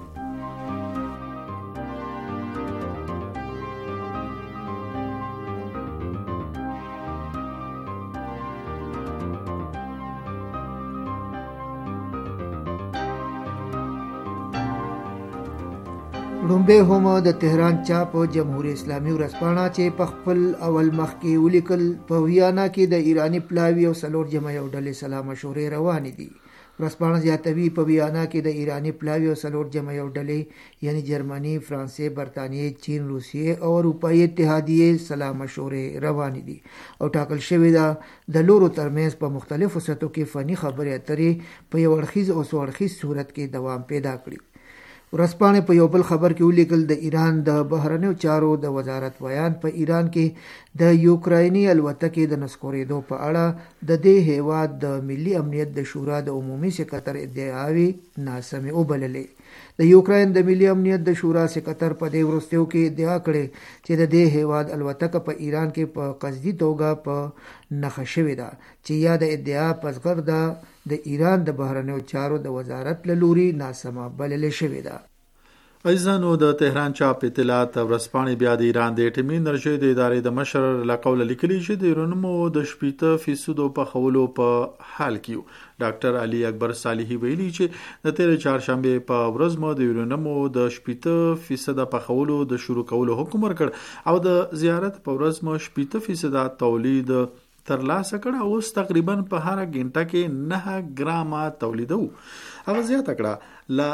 لومبه هم د تهران چاپ جمهوریت اسلامي ورځپاڼه چې په خپل اول مخ کې ولیکل په ویانا کې د ایرانی پلاوی او سلور جمع یو ډلې سلا مشورې روانې دي. ورځپاڼه زیاتوي په ویانا کې د ایرانی پلاوی او سلور جمع یو ډلې یعنی جرمني، فرانسې، برتانیې، چین، روسیې او اروپایي اتحادیې سلا مشورې روانې دي او ټاکل شوې ده د لورو ترمنځ په مختلفو سطحو کې فني خبرې اترې په یو اړخیز او څو اړخیز صورت کې دوام پیدا کړي. ورځپاڼې په یو بل خبر کې ولیکل د ایران د بهرنیو چارو د وزارت بیان په ایران کې د یوکرایني الوتکې د نسکورېدو په اړه د دې هیواد د ملي امنیت د شورا د عمومي سکرټر ادعاوې ناسمې وبللې. د یوکراین د ملي امنیت د شورا سکرټر په دې وروستیو کې ادعا کړې چې د دې هیواد الوتکه په ایران کې په قصدي توګه په نښه شوې ده چې یا د ادعا پسګر ده د ایران د بهرنیو چارو د وزارت له لوري ناسمه بلل شوې ده. عزیزانو د تهران چاپ اطلاعات ورځپاڼې بیا د ایران د اټومي انرژۍ د ادارې د مشر له قوله لیکلي چې د یورانیمو د 80% په خولو په حال کې ډاکټر علي اکبر صالحي ویلي چې د تیر چهارشنبه په ورځ مو د یورانیمو د 80% په خولو د شروع کولو حکم ورکړ او د زیارت په ورځ مو 80% تولید تر لاسه کړه او اوس تقریبا په هر غنټه کې 9 ګرامه تولیدو. هغه زیاته کړه لا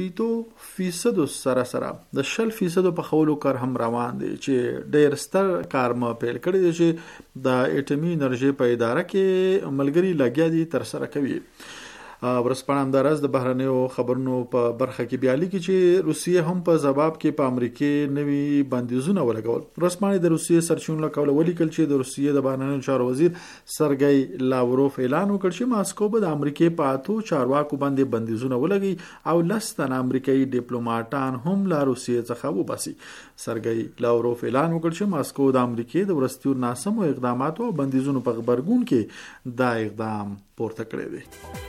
80% سره د 100% په خولو کار هم روان دي چې ډېر ستر کار ما پیل کړی دی چې د اټومي انرژي په اداره کې ملګری لګیا دي تر سره کوي. ورځپاڼه همدارس د بهرنیو خبرونو په برخه کې بیا لیکي چې روسیې هم په ضباب کې په امریکا نوي بندیزونه ولګول. ورځپاڼه د روسیې سرچینو له قوله ولیکل چې د روسیې د بهرنیو چارو وزیر سرګی لاوروف اعلان وکړ چې ماسکو به د امریکا په 8 چارواکو باندې بندیزونه ولګي او لستن امریکایي ډیپلوماټان هم له روسیې څخه وباسي. سرګی لاوروف اعلان وکړ چې ماسکو د امریکا د ورستیو ناسمو اقداماتو او بندیزونو په خبرګون کې دا اقدام پورته کړی دی.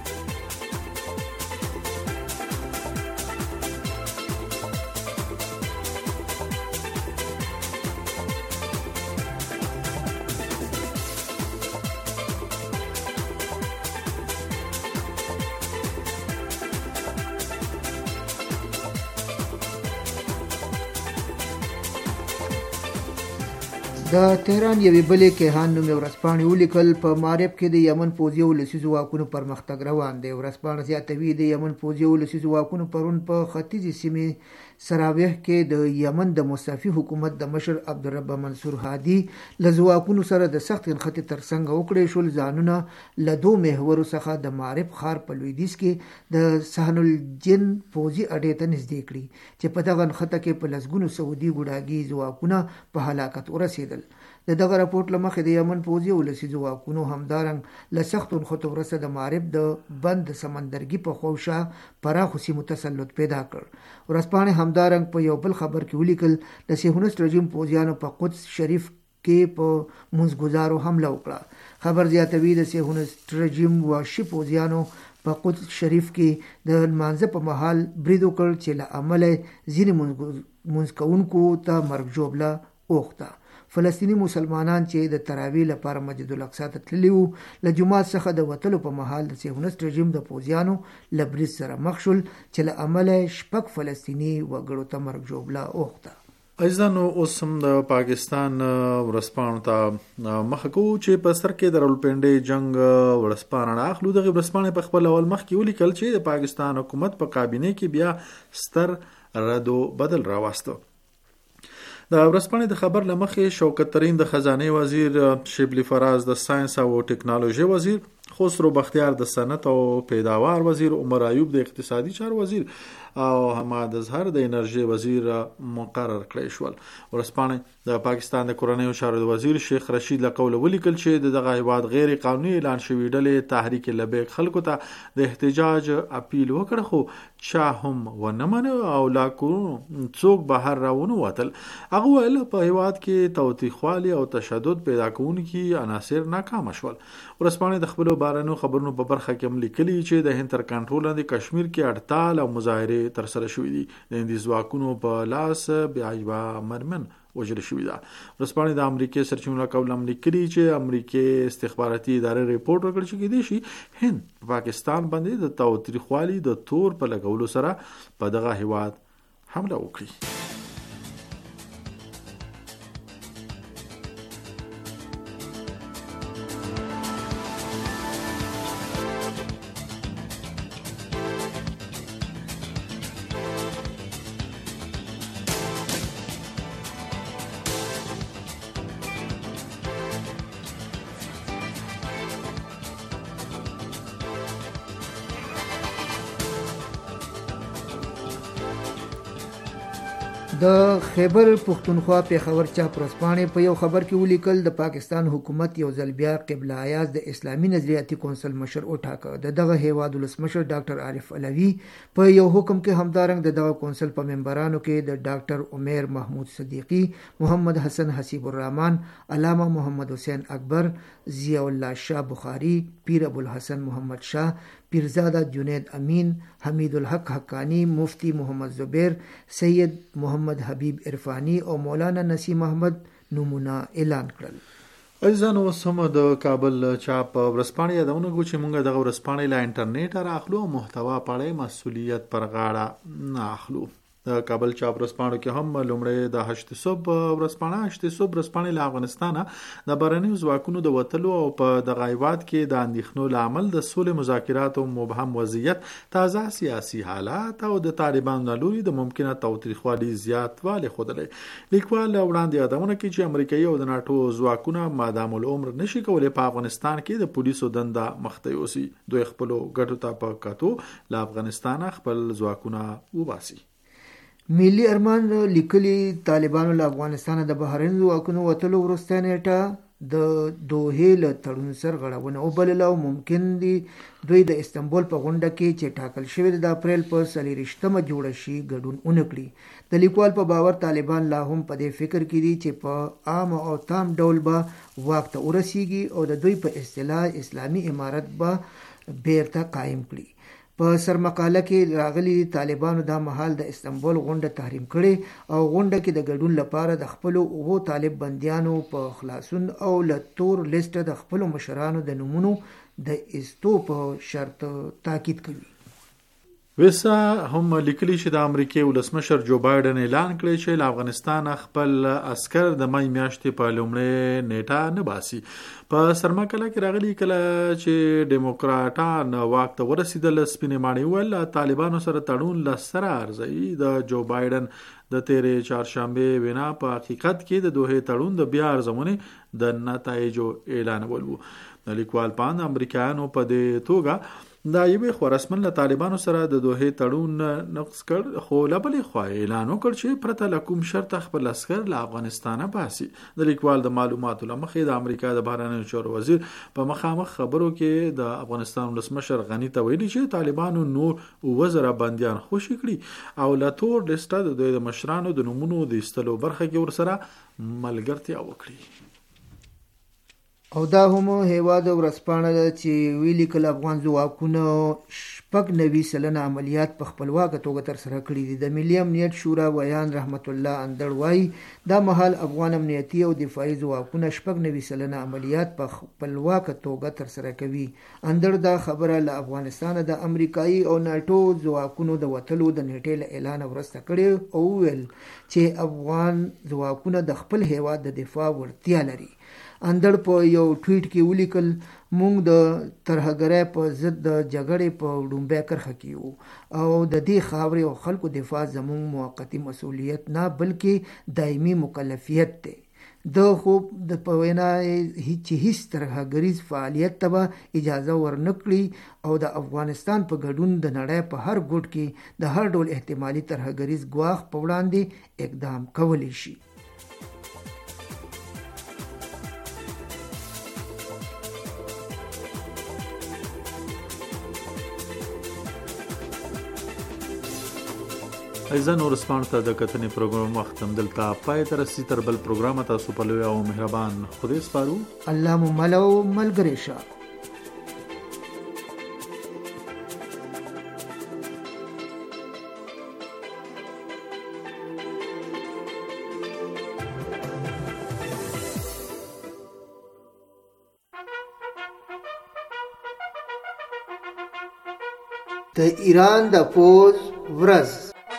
د تهران یوې بلې کیهان نومې ورځپاڼې ولیکل په مارب کې د یمن پوځي او لسیزو واکونو پرمختګ روان دی. ورځپاڼه زیاتوي د یمن پوځي او لسیزو واکونو پرون په ختیځې سیمې سراویح کې د یمن د مستعفي حکومت د مشر عبدالرب منصور هادي له ځواکونو سره د سخت نښتې ترڅنګ وکړې شول. ځانونه له 2 محورو څخه د مارب ښار په لویدیځ کې د سهن الجن پوځي اډې ته نږدې کړي چې په دغه نښته کې په لسګونو سعودي ګوډاګي ځواکونه په هلاکت ورسېدل. د دغه راپورټ لمخې د یمن پوځي او لسیزو واکونو همدارنګ له سختو نښتو وروسته د مارب د بند سمندرګي په خوشا پراخو سیمو تسلط پیدا کړ. ورځپاڼې همدارنګ په یو بل خبر کې ولیکل د صهیونیست رژیم پوځیانو په قدس شریف کې په منځګزارو حمله وکړه. خبر زیاتوي د صهیونیست رژیم وحشي پوځیانو په قدس شریف کې د لمانځه په مهال برید وکړ چې له امله ځینې منځکوونکو ته مرګ ژوبله اوښته. فلسطینی مسلمانان چې د تراویح لپاره مسجد الاقصی ته تللي وو له جمعات څخه د وتلو په مهال د صهیونیست رژیم د پوځیانو له برید سره مخ شول چې له امله 6 فلسطینی وګړو ته مرګ ژوبله اوښته. عزیزانو اوس هم د پاکستان ورځپاڼو ته مخه کوو چې په سر کې د رولپنډۍ جنگ ورځپاڼه اخلو. دغه ورځپاڼه په خپل اول مخ کې ولیکل چې د پاکستان حکومت په کابینه کې بیا ستر رد و بدل راوسته. د ورځپاڼې د خبر لمخې شوکت ترین د خزانه وزیر، شبلی فراز د ساينس او ټکنالوژي وزیر، خسرو بختیار د صنعت او پیداوار وزیر، عمر ایوب د اقتصادي چارو وزیر او حماد اظهر د انرژي وزیر مقرر کړی شول. ورځپاڼه د پاکستان د کورنیو چارو وزیر شیخ رشید له قوله ولیکل چې دغه هیواد غیر قانوني اعلان شوی ډلې تحریک لبیک خلکو ته د احتجاج اپیل وکړ، خو چا هم ونه منو او لا څوک بهر راونه وتل. هغه ویل په هیواد کې تاوتریخوالي او تشدد پیدا کوونکي عناصر ناکام شول. ورځپاڼه د خپلو بارانو خبرونو په برخه کې هم لیکلي چې د هند تر کنټرول لاندې کشمیر کې اړتال او مظاهره تر سره شوې دي. د هندي ځواکونو په لاس بیا یوه مرمن وژل شوې ده. ورځپاڼې د امریکې سرچینو له قوله هم لیکلي چې امریکې استخباراتي ادارې ریپورټ ورکړ چې کېدای شي هند په پاکستان باندې د تاوتریخوالي د تور په لګولو سره په دغه هیواد حمله وکړي. د خیبر پښتونخوا پیښور چاپ ورځپاڼې په یو خبر کې ولیکل د پاکستان حکومت یو ځل بیا قبله ایاز د اسلامي نظریاتي کونسل مشر وټاکه. دغه هیواد ولسمشر ډاکټر عارف علوي په یو حکم کې همدارنګ دغه کونسل په ممبرانو کې د ډاکټر عمر محمود صدیقي، محمد حسن حسیب الرحمن، علامه محمد حسین اکبر، ضیاء الله شاه بخاری، پیر ابوالحسن محمد شاه، پیرزاده جنید امین، حمید الحق حقانی، مفتی محمد زبیر، سید محمد حبیب عرفانی او مولانا نسیم احمد نمونه اعلان کړل. عزیزانو سم د کابل چاپ ورځپاڼې یادونه کوم چې مونږ دغه ورځپاڼې له انټرنیټ راخلو او محتوا پړې مسؤلیت پر غاړه نه اخلو. د کابل چاپ ورځپاڼو کې هم لومړی د 8 صبح ورځپاڼې له افغانستانه د بهرنیو ځواکونو د وتلو او په دغه هیواد کې د اندېښنو لامل د سولې مذاکراتو مبهم وضعیت، تازه سیاسي حالات او د طالبانو له لوري د ممکنه تاوتریخوالي زیاتوالی ښودلی. لیکوال وړاندې یادونه کوي چې امریکایي او د ناټو ځواکونه مادام العمر نشي کولی په افغانستان کې د پولیسو دنده مخته یوسي. دوی خپلو ګټو ته په کتو له افغانستانه خپل ځواکونه وباسي. ملي ارمان لیکلي طالبانو له افغانستانه د بهرنیو ځواکونو وتلو وروسته نیټه د دوحې له تړون سرغړونه وبلله او ممکن دي دوی د استنبول په غونډه کې چې ټاکل شوې ده د اپریل په 24 جوړه شي ګډون ونکړي. د لیکوال په باور طالبان لا هم په دې فکر کې دي چې په عام او تام ډول به واک ته ورسیږي او د دوی په اصطلاح اسلامي امارت به بیرته قایم کړي. په سرمقاله کې راغلي طالبانو دا مهال د استنبول غونډه تحریم کړي او غونډه کې د ګډون لپاره د خپلو 9 طالب بندیانو په خلاصون او له تور لیست د خپلو مشرانو د نومونو د ایستو په شرط تاکید کوي. ویسا هم لیکلي چې د امریکای ولسمشر جو بایدن اعلان کړی چې له افغانستان خپل عسكر د مای میاشتې په لومړۍ نیټه نه باسي. په سرمقاله کې راغلي کله چې دیموکراټان واک ته ورسېدل، سپینې ماڼۍ ویل طالبانو سره تړون لسره ارزي. د جو بایدن د تیرې چهارشنبه وینا په حقیقت کې د دوحې تړون د بیا ارزونې د نتایجو اعلانول وو. د لیکوال پاند امریکایانو په دې توګه دا یوه خو رسمن له طالبانو سره د دوحې تړون نقض کړ، خو له بلې خوا اعلان وکړ چې پرته له کوم شرط خپل عسكر له افغانستانه باسي. د لیکوال د معلوماتو له مخې د امریکا د بهرنیو چارو وزیر په مخامخ خبرو کې د افغانستان ولسمشر غنی ته ویلي چې طالبانو نور 2000 بنديان خوشي کړي او له تور لیسټه د دوی د مشرانو د نومونو د ایستلو برخه کې ورسره ملګرتیا وکړي. او دا هم هیواد ورځپاڼه ده چې ویلي کله افغان ځواکونو 90% عملیات په خپلواکه توګه ترسره کړي دي. د ملي امنیت شورا ویان رحمت الله اندړ وایي دا مهال افغان امنیتي او دفاعي ځواکونه 90% عملیات په خپلواکه توګه ترسره کوي. اندړ دا خبره له افغانستان د امریکایي او ناټو ځواکونو د وتلو د نیټې له اعلان وروسته کړي او ویل چې افغان ځواکونه د خپل هیواد د دفاع وړتیا لري. اندړ په یو ټویټ کې ولیکل موږ د ترهګرۍ په ضد د جګړې په لومړۍ کرښه کې یو او د دې خاورې او خلکو دفاع زموږ موقتی مسؤلیت نه بلکې دایمي مکلفیت دی. د خوب د پوینا هیڅ ترهګریز فعالیت ته اجازه ورنکړي او د افغانستان په ګډون د نړۍ په هر ګوټ کې د هر ډول احتمالي ترهګریز ګواښ په وړاندې اقدام کولی شي. ایزان ورسپان ته د کتنې پروګرام وخت هم دلته پای ته رسي. تر بل پروګرام تاسو په لوی او مهربان خدای سپارو. الله مو ملو ملګری شه. د ایران د پوز ورځ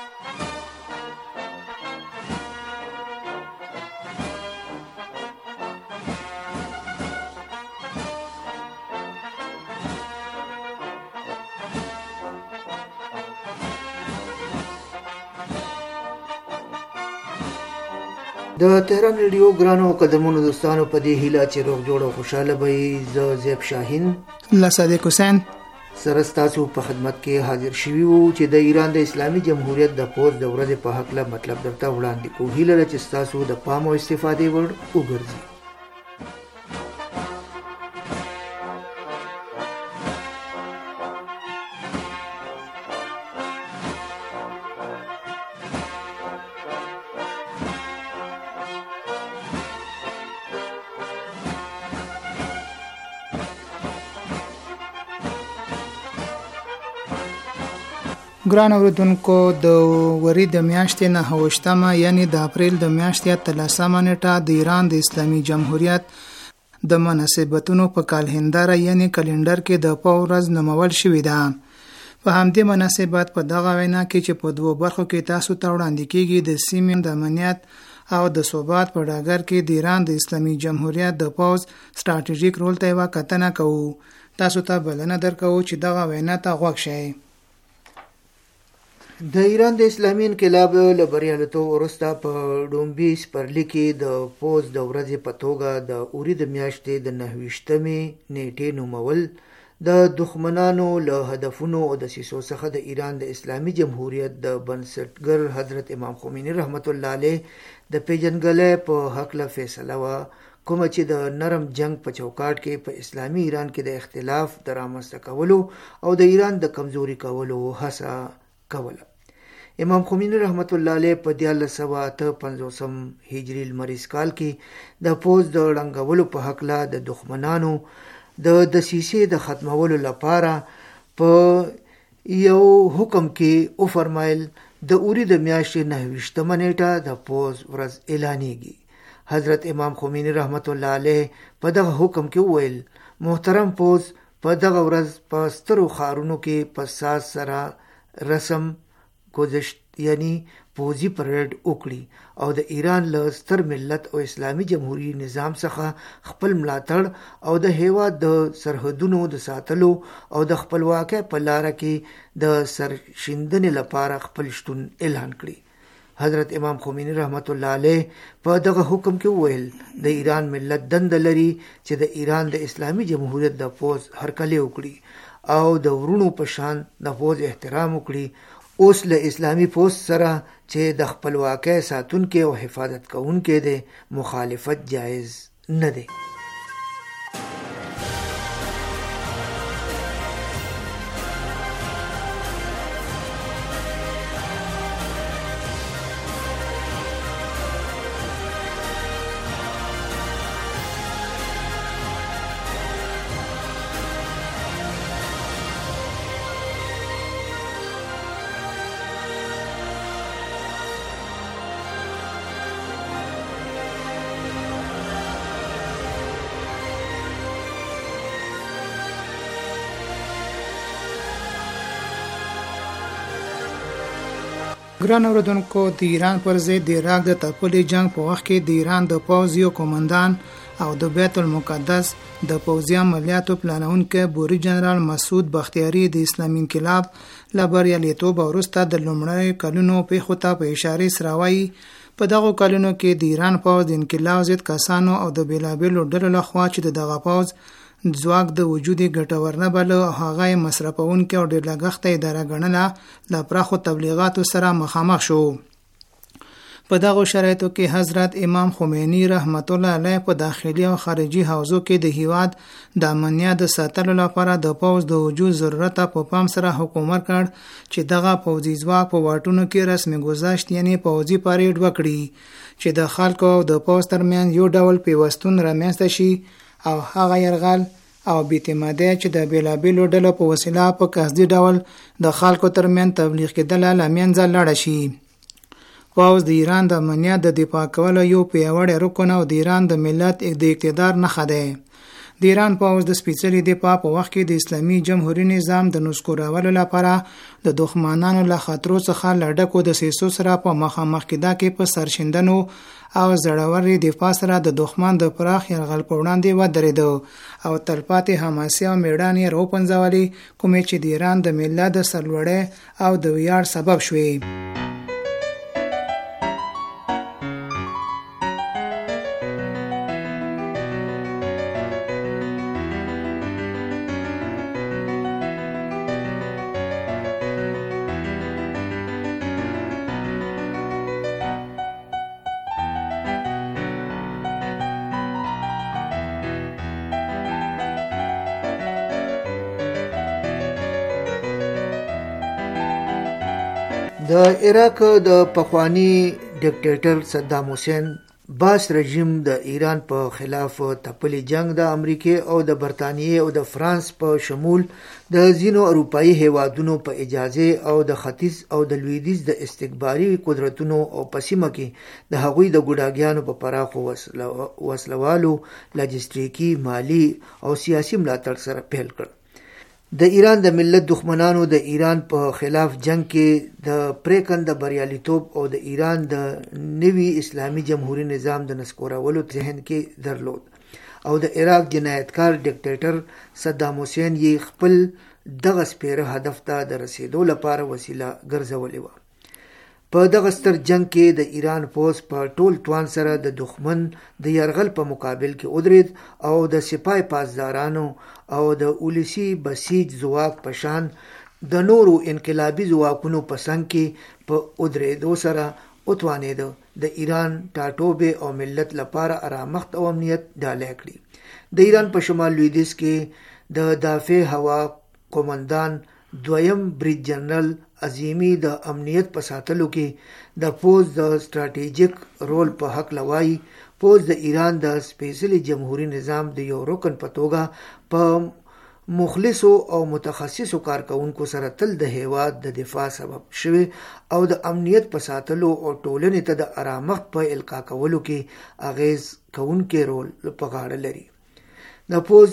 د تهران ریډیو ګرانو قدمونو دوستانو په دې هیله چې روغ جوړ او خوشاله به زه زیب شاهین له صادق حسین سره تاسو په خدمت کې حاضر شوي وو چې د ایران د اسلامي جمهوریت د پوز د ورځې په هکله مطلب درته وړاندې کوو. هیله ده چې تاسو د پام او استفادې وړ وګرځي. ګران اوریدونکو، د وري د میاشتې 9 یعنی د اپریل د میاشتې 13 نیټه د ایران د اسلامي جمهوریت د مناسبتونو په کالندر یعنی کلندر کې د پورز نومول شوې ده. په همدې مناسبت په دغه وینا کې چې په دوه برخو کې تاسو ته وړاندې کیږي د سیمې د امنیت او د ثبات په ډګر کې د ایران د اسلامي جمهوریت د پوز ستراتیژیک رول ته وکتنه کوو. تاسو ته بلنه درکوو چې دغه وینا ته غوږ شئ. د ایران د اسلامي انقلاب له بریالیتوب وروسته په ډومبي سپرلي کې د پوز د ورځې په توګه د اوري د میاشتې د 29 نیټې نومول د دښمنانو له هدفونو او د سیسو څخه د ایران د اسلامي جمهوریت د بنسټګر حضرت امام خمینی رحمت الله علیه د پیژنګلې په حق له فیصله وا کوم چې د نرم جنگ په چوکاټ کې په اسلامي ایران کې د اختلاف د رامنځته کولو او د ایران د کمزوري کولو هڅه کوله. امام خمینی رحمت الله علیه په 1955 هجری لمریز کال کې د پوز د ړنګولو په حق لا د دښمنانو د دسیسې د ختمولو لپاره په یو حکم کې او فرمایل د اوري د میاشتې 29 نیټه د پوز ورځ اعلانېږي. حضرت امام خمینی رحمت الله علیه په دغه حکم کې وویل محترم پوز په دغه ورځ په سترو ښارونو کې په ساز سره رسم گذشت یعنی پوزی پریډ وکړي او د ایران له ستر ملت او اسلامی جمهوریت نظام څخه خپل ملاتړ او د هیواد د سرحدونو د ساتلو او د خپلواکۍ په لار کې د سرشندنې لپاره خپل شتون اعلان کړي. حضرت امام خمینی رحمت الله علیه په دغه حکم کې وویل د ایران ملت دند لري چې د ایران د اسلامی جمهوریت د پوز هرکلی وکړي او د ورونو په شان د پوز احترام وکړي. اوس له اسلامی پوز سره چې د خپلواکۍ ساتونکي او حفاظت کوونکي دي مخالفت جایز نه دی. ګران اوریدونکو، د ایران پر ضد د عراق د تپلي جنگ په وخت کې د ایران د پوځ یو قومندان او د بیت المقدس د پوځي عملیاتو پلانونکی بوري جنرال مسعود بختیاری د اسلامي انقلاب له بریالیتوب وروسته د لومړیو کلونو پیښو ته په اشاره سره وایي په دغه کلونو کې د ایران پوځ د انقلاب ضد کسانو او د بیلابیلو ډلو لخوا چې دغه پوځ ځواک د وجودي ګټور نه بل او هغه مصرفونکي او ډېر لګښت اداره ګڼله له پراخو تبلیغاتو سره مخامخ شو. په دغه شرایطو کې حضرت امام خمینی رحمت الله علیه په داخلي او خارجي حوزو کې د هیواد د امنیت د ساتلو لپاره د پوځ د وجود ضرورت په پام سره حکومت کړ چې دغه پوځي ځواک په واټونو کې رسمي گذاشت یعنی پوځي پریډ وکړي چې د خلکو او د پوځ ترمنځ یو ډول پیوستون رامنځته شي او هغه يرغل او بی‌اعتمادي چې د بیلابیلو ډلو په وسیله په قصدي ډول د خلکو ترمنځ تبلیغ کېدل لامنځه لاړ شي. پوځ د ایران د امنیت د دفاع کولو یو پیاوړی رکن او د ایران د ملت د اقتدار نښه ده. د ایران پوځ د سپېڅلي دفاع په وخت کې د اسلامي جمهوریت نظام د نسکورولو لپاره د دښمنانو له خطرو څخه لړډکو د سیسو سره په مخامخ کېدا کې په سرشندنو او زړوري دفاع سره د دښمن د پراخ یرغل په وړاندې ودرېدو او تلپاتې حماسي او میړانې روپنځولي کومې چې د ایران د ملت د سرلوړۍ او د ویاړ سبب شوې. د عراق د پخوانی ډیکټیټر صدام حسین باس رژیم د ایران په خلاف تپلي جنگ د امریکای او د برتانیې او د فرانس په شمول د ځینو اروپאי هیوادونو په اجازه او د ختیځ او د لویدیځ د استکباري قدرتونو او پسیمه کې د هغوی د ګډاګیانو په پراخو وسلوالو لاجستیکي مالی او سیاسي ملاتړ سره پیل کړ. د ایران د ملت دښمنانو د ایران په خلاف جنگ کې د پریکند بریالیتوب او د ایران د نوي اسلامي جمهوریت نظام د نسکورولو ذهن کې درلود او د عراق جنایتکار ډیکټیټر صدام حسین یې خپل دغه سپیره هدف ته د رسیدو لپاره وسیله ګرځولې و. په دغه ستر جنگ کې د ایران پوځ په ټول توان سره د دښمن د یرغل په مقابل کې ودرېد او د سپای پاسدارانو او د اولسی بسیج ځواک په شان د نورو انقلابي ځواکونو په څنګ کې په ودرېدو سره وتوانېد د ایران ټاټوبې او ملت لپاره آرامښت او امنیت ډالۍ کړي. د ایران په شمال لویدیځ کې د دافع هوا قومندان دویم بریج جنرال عظیمی د امنیت په ساتلو کې د پوځ د ستراتیژیک رول په حق لوي. پوځ د ایران د سپېڅلي جمهوریت نظام د یو رکن په توګه په مخلصو او متخصصو کارکونکو سره تل د هیواد د دفاع سبب شوی او د امنیت په ساتلو او ټولنې ته د آرامښت په القا کولو کې اغیز کوونکی رول په غاړه لري. د پوځ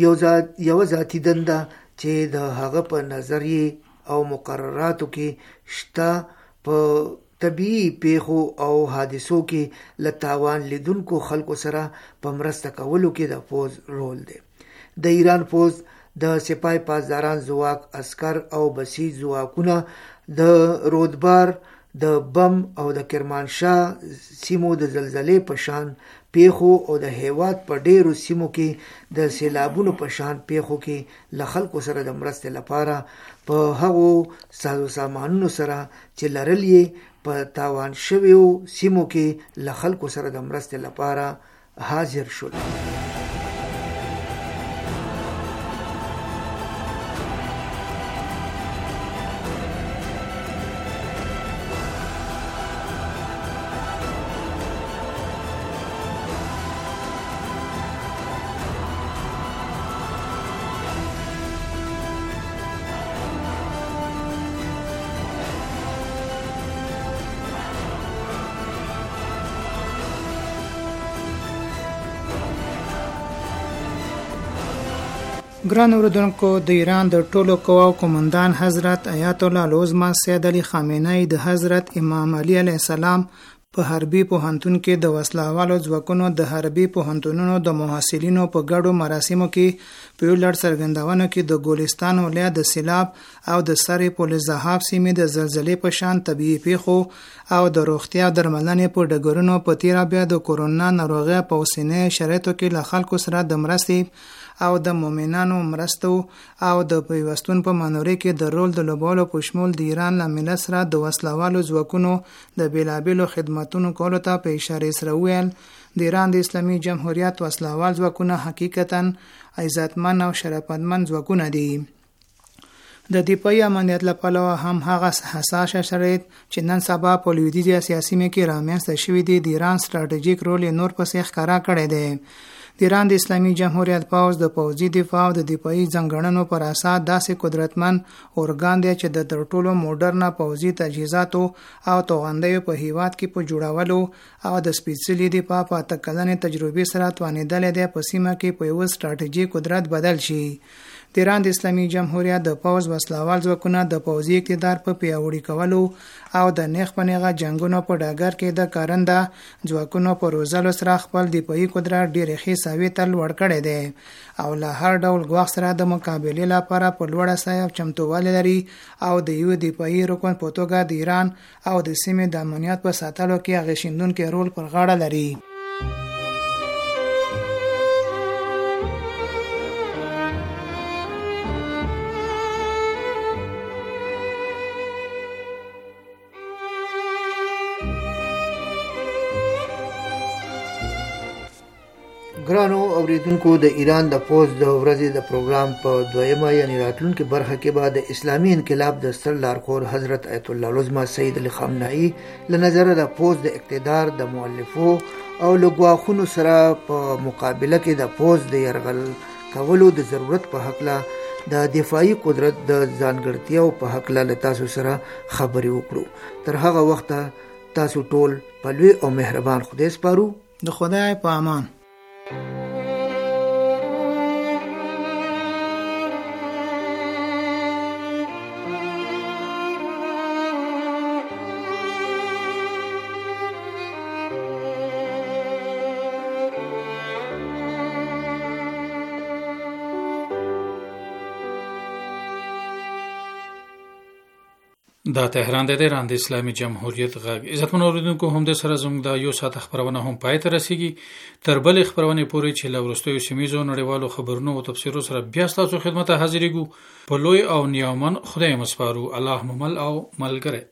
یو ذاتی دنده چې د هغه په نظریه او مقرراتو کې شته په طبيعي پیښو او حادثو کې لتاوان لیدونکو خلکو سره په مرسته کولو کې د پوځ رول دی. د ایران پوځ د سپای پاسداران ځواک، عسكر او بسیج ځواکونه د رودبار، د بم او د کرمانشاه سیمو د زلزلې په شان پیښو او د هیواد په ډیرو سیمو کې د سیلابونو په شان پیښو کې له خلکو سره د مرستې لپاره په هغو سازو سامانونو سره چې لرل یې په تاوان شویو سیمو کې له خلکو سره د مرستې لپاره حاضر شول. ګران اوردونکو، د ایران د ټولو قواو قومندان حضرت آیت الله العظمى سید علي خامنه‌ای د حضرت امام علي علیه السلام په حربي پوهنتون کې د وسلهوالو ځواکونو د حربي پوهنتونونو د محصلینو په ګډو مراسمو کې په یو لړ څرګندونو کې د ګولستان ولایت د سیلاب او د سری پل زهاب سیمې د زلزلې په شان طبيعي پیښو او د روغتیا درملنې په ډګرونو په تیر بیا د کورونا ناروغي په اوسنۍ شرایطو کې له خلکو سره د مرستې او د مؤمنانو مرستو او د پیوستون په مانوري کې د رول د لوبولو په شمول د ایران له ملت سره د وسلوالو ځواکونو د بیلابیلو خدماتونو کولو ته په اشاره سره ویل د ایران د اسلامي جمهوریت وسلوال ځواکونه حقیقتا عزتمن او شرافتمن ځواکونه دي. د دفاعي امنیت لپاره هم هغه حساس شرایط چې نن سبا په لویدیځ سیاسي مې کې رامنځته شوي دي د ایران ستراتیژیک رول نور پسې ښکارا کړی دی. د ایران د اسلامي جمهوریت پوځ د پوځي دفاع او د دفاعي ځانګړنو پر اساس داسې قدرتمن اورګان دی چې د تر ټولو موډرن پوځي تجهیزاتو او توغندیو په هیواد کې په جوړولو او د سپېڅلي دفاع په تکلنې تجربې سره توانېدلی دی په سیمه کې په یو ستراتیژیک قدرت بدل شي. د ایران د اسلامي جمهوریت د پوځ وسلوال ځواکونه د پوځي اقتدار په پیاوړي کولو او د نیغ په نیغه جنگونو په ډګر کې د کارنده ځواکونو په روزلو سره خپل دفاعي قدرت ډېر ښه ساوي ته لوړ کړی دی او له هر ډول ګواښ سره د مقابلې لپاره په لوړه سایه چمتووالی لري او د یو دفاعي رکن په توګه د ایران او د سیمې د امنیت په ساتلو کې اغېزمنونکی رول پر غاړه لري. ګرانو اوریدونکو د ایران د پوز د ورځې د پروګرام په دویمه یعنی راتلونکي برخه کې به د اسلامي انقلاب د ستر لارښود حضرت آیت الله العظمى سید علی خامنه‌ای له نظر د پوز د اقتدار د مؤلفو او لګواخونو سره په مقابله کې د پوز د يرغل کولو د ضرورت په حق له د دفاعي قدرت د ځانګړتیاو په حق له تاسو سره خبرې وکړو. تر هغه وخته تاسو ټول په لوی او مهربان خدای سپارو. د خدای په امان. دا تهران د ایران د اسلامي جمهوریت غږ. عزتمن اوریدونکو هم د سره زموږ د یو ساعت خبرونه هم پای ته رسیږي. تر بل خبرونه پورې چې له ورستیو سیمېزو نړیوالو خبرونو او تفسیرو سره بیا تاسو خدمت حاضرېږو. په لوی او نیامن خدای مسپارو. الله ممل او ملګری.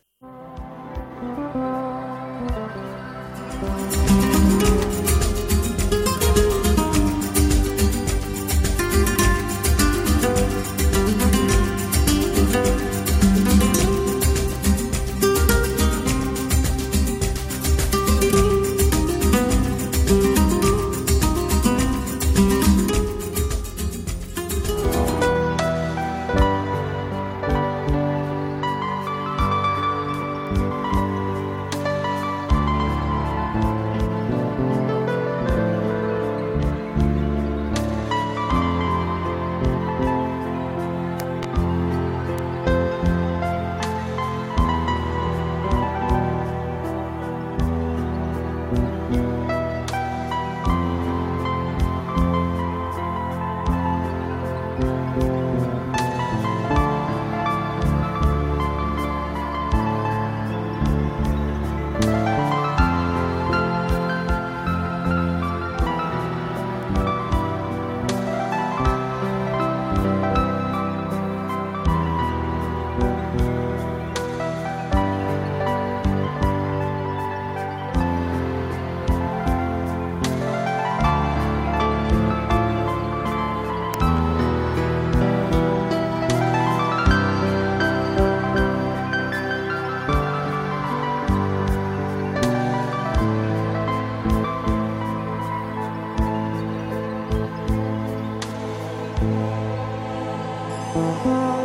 Thank you.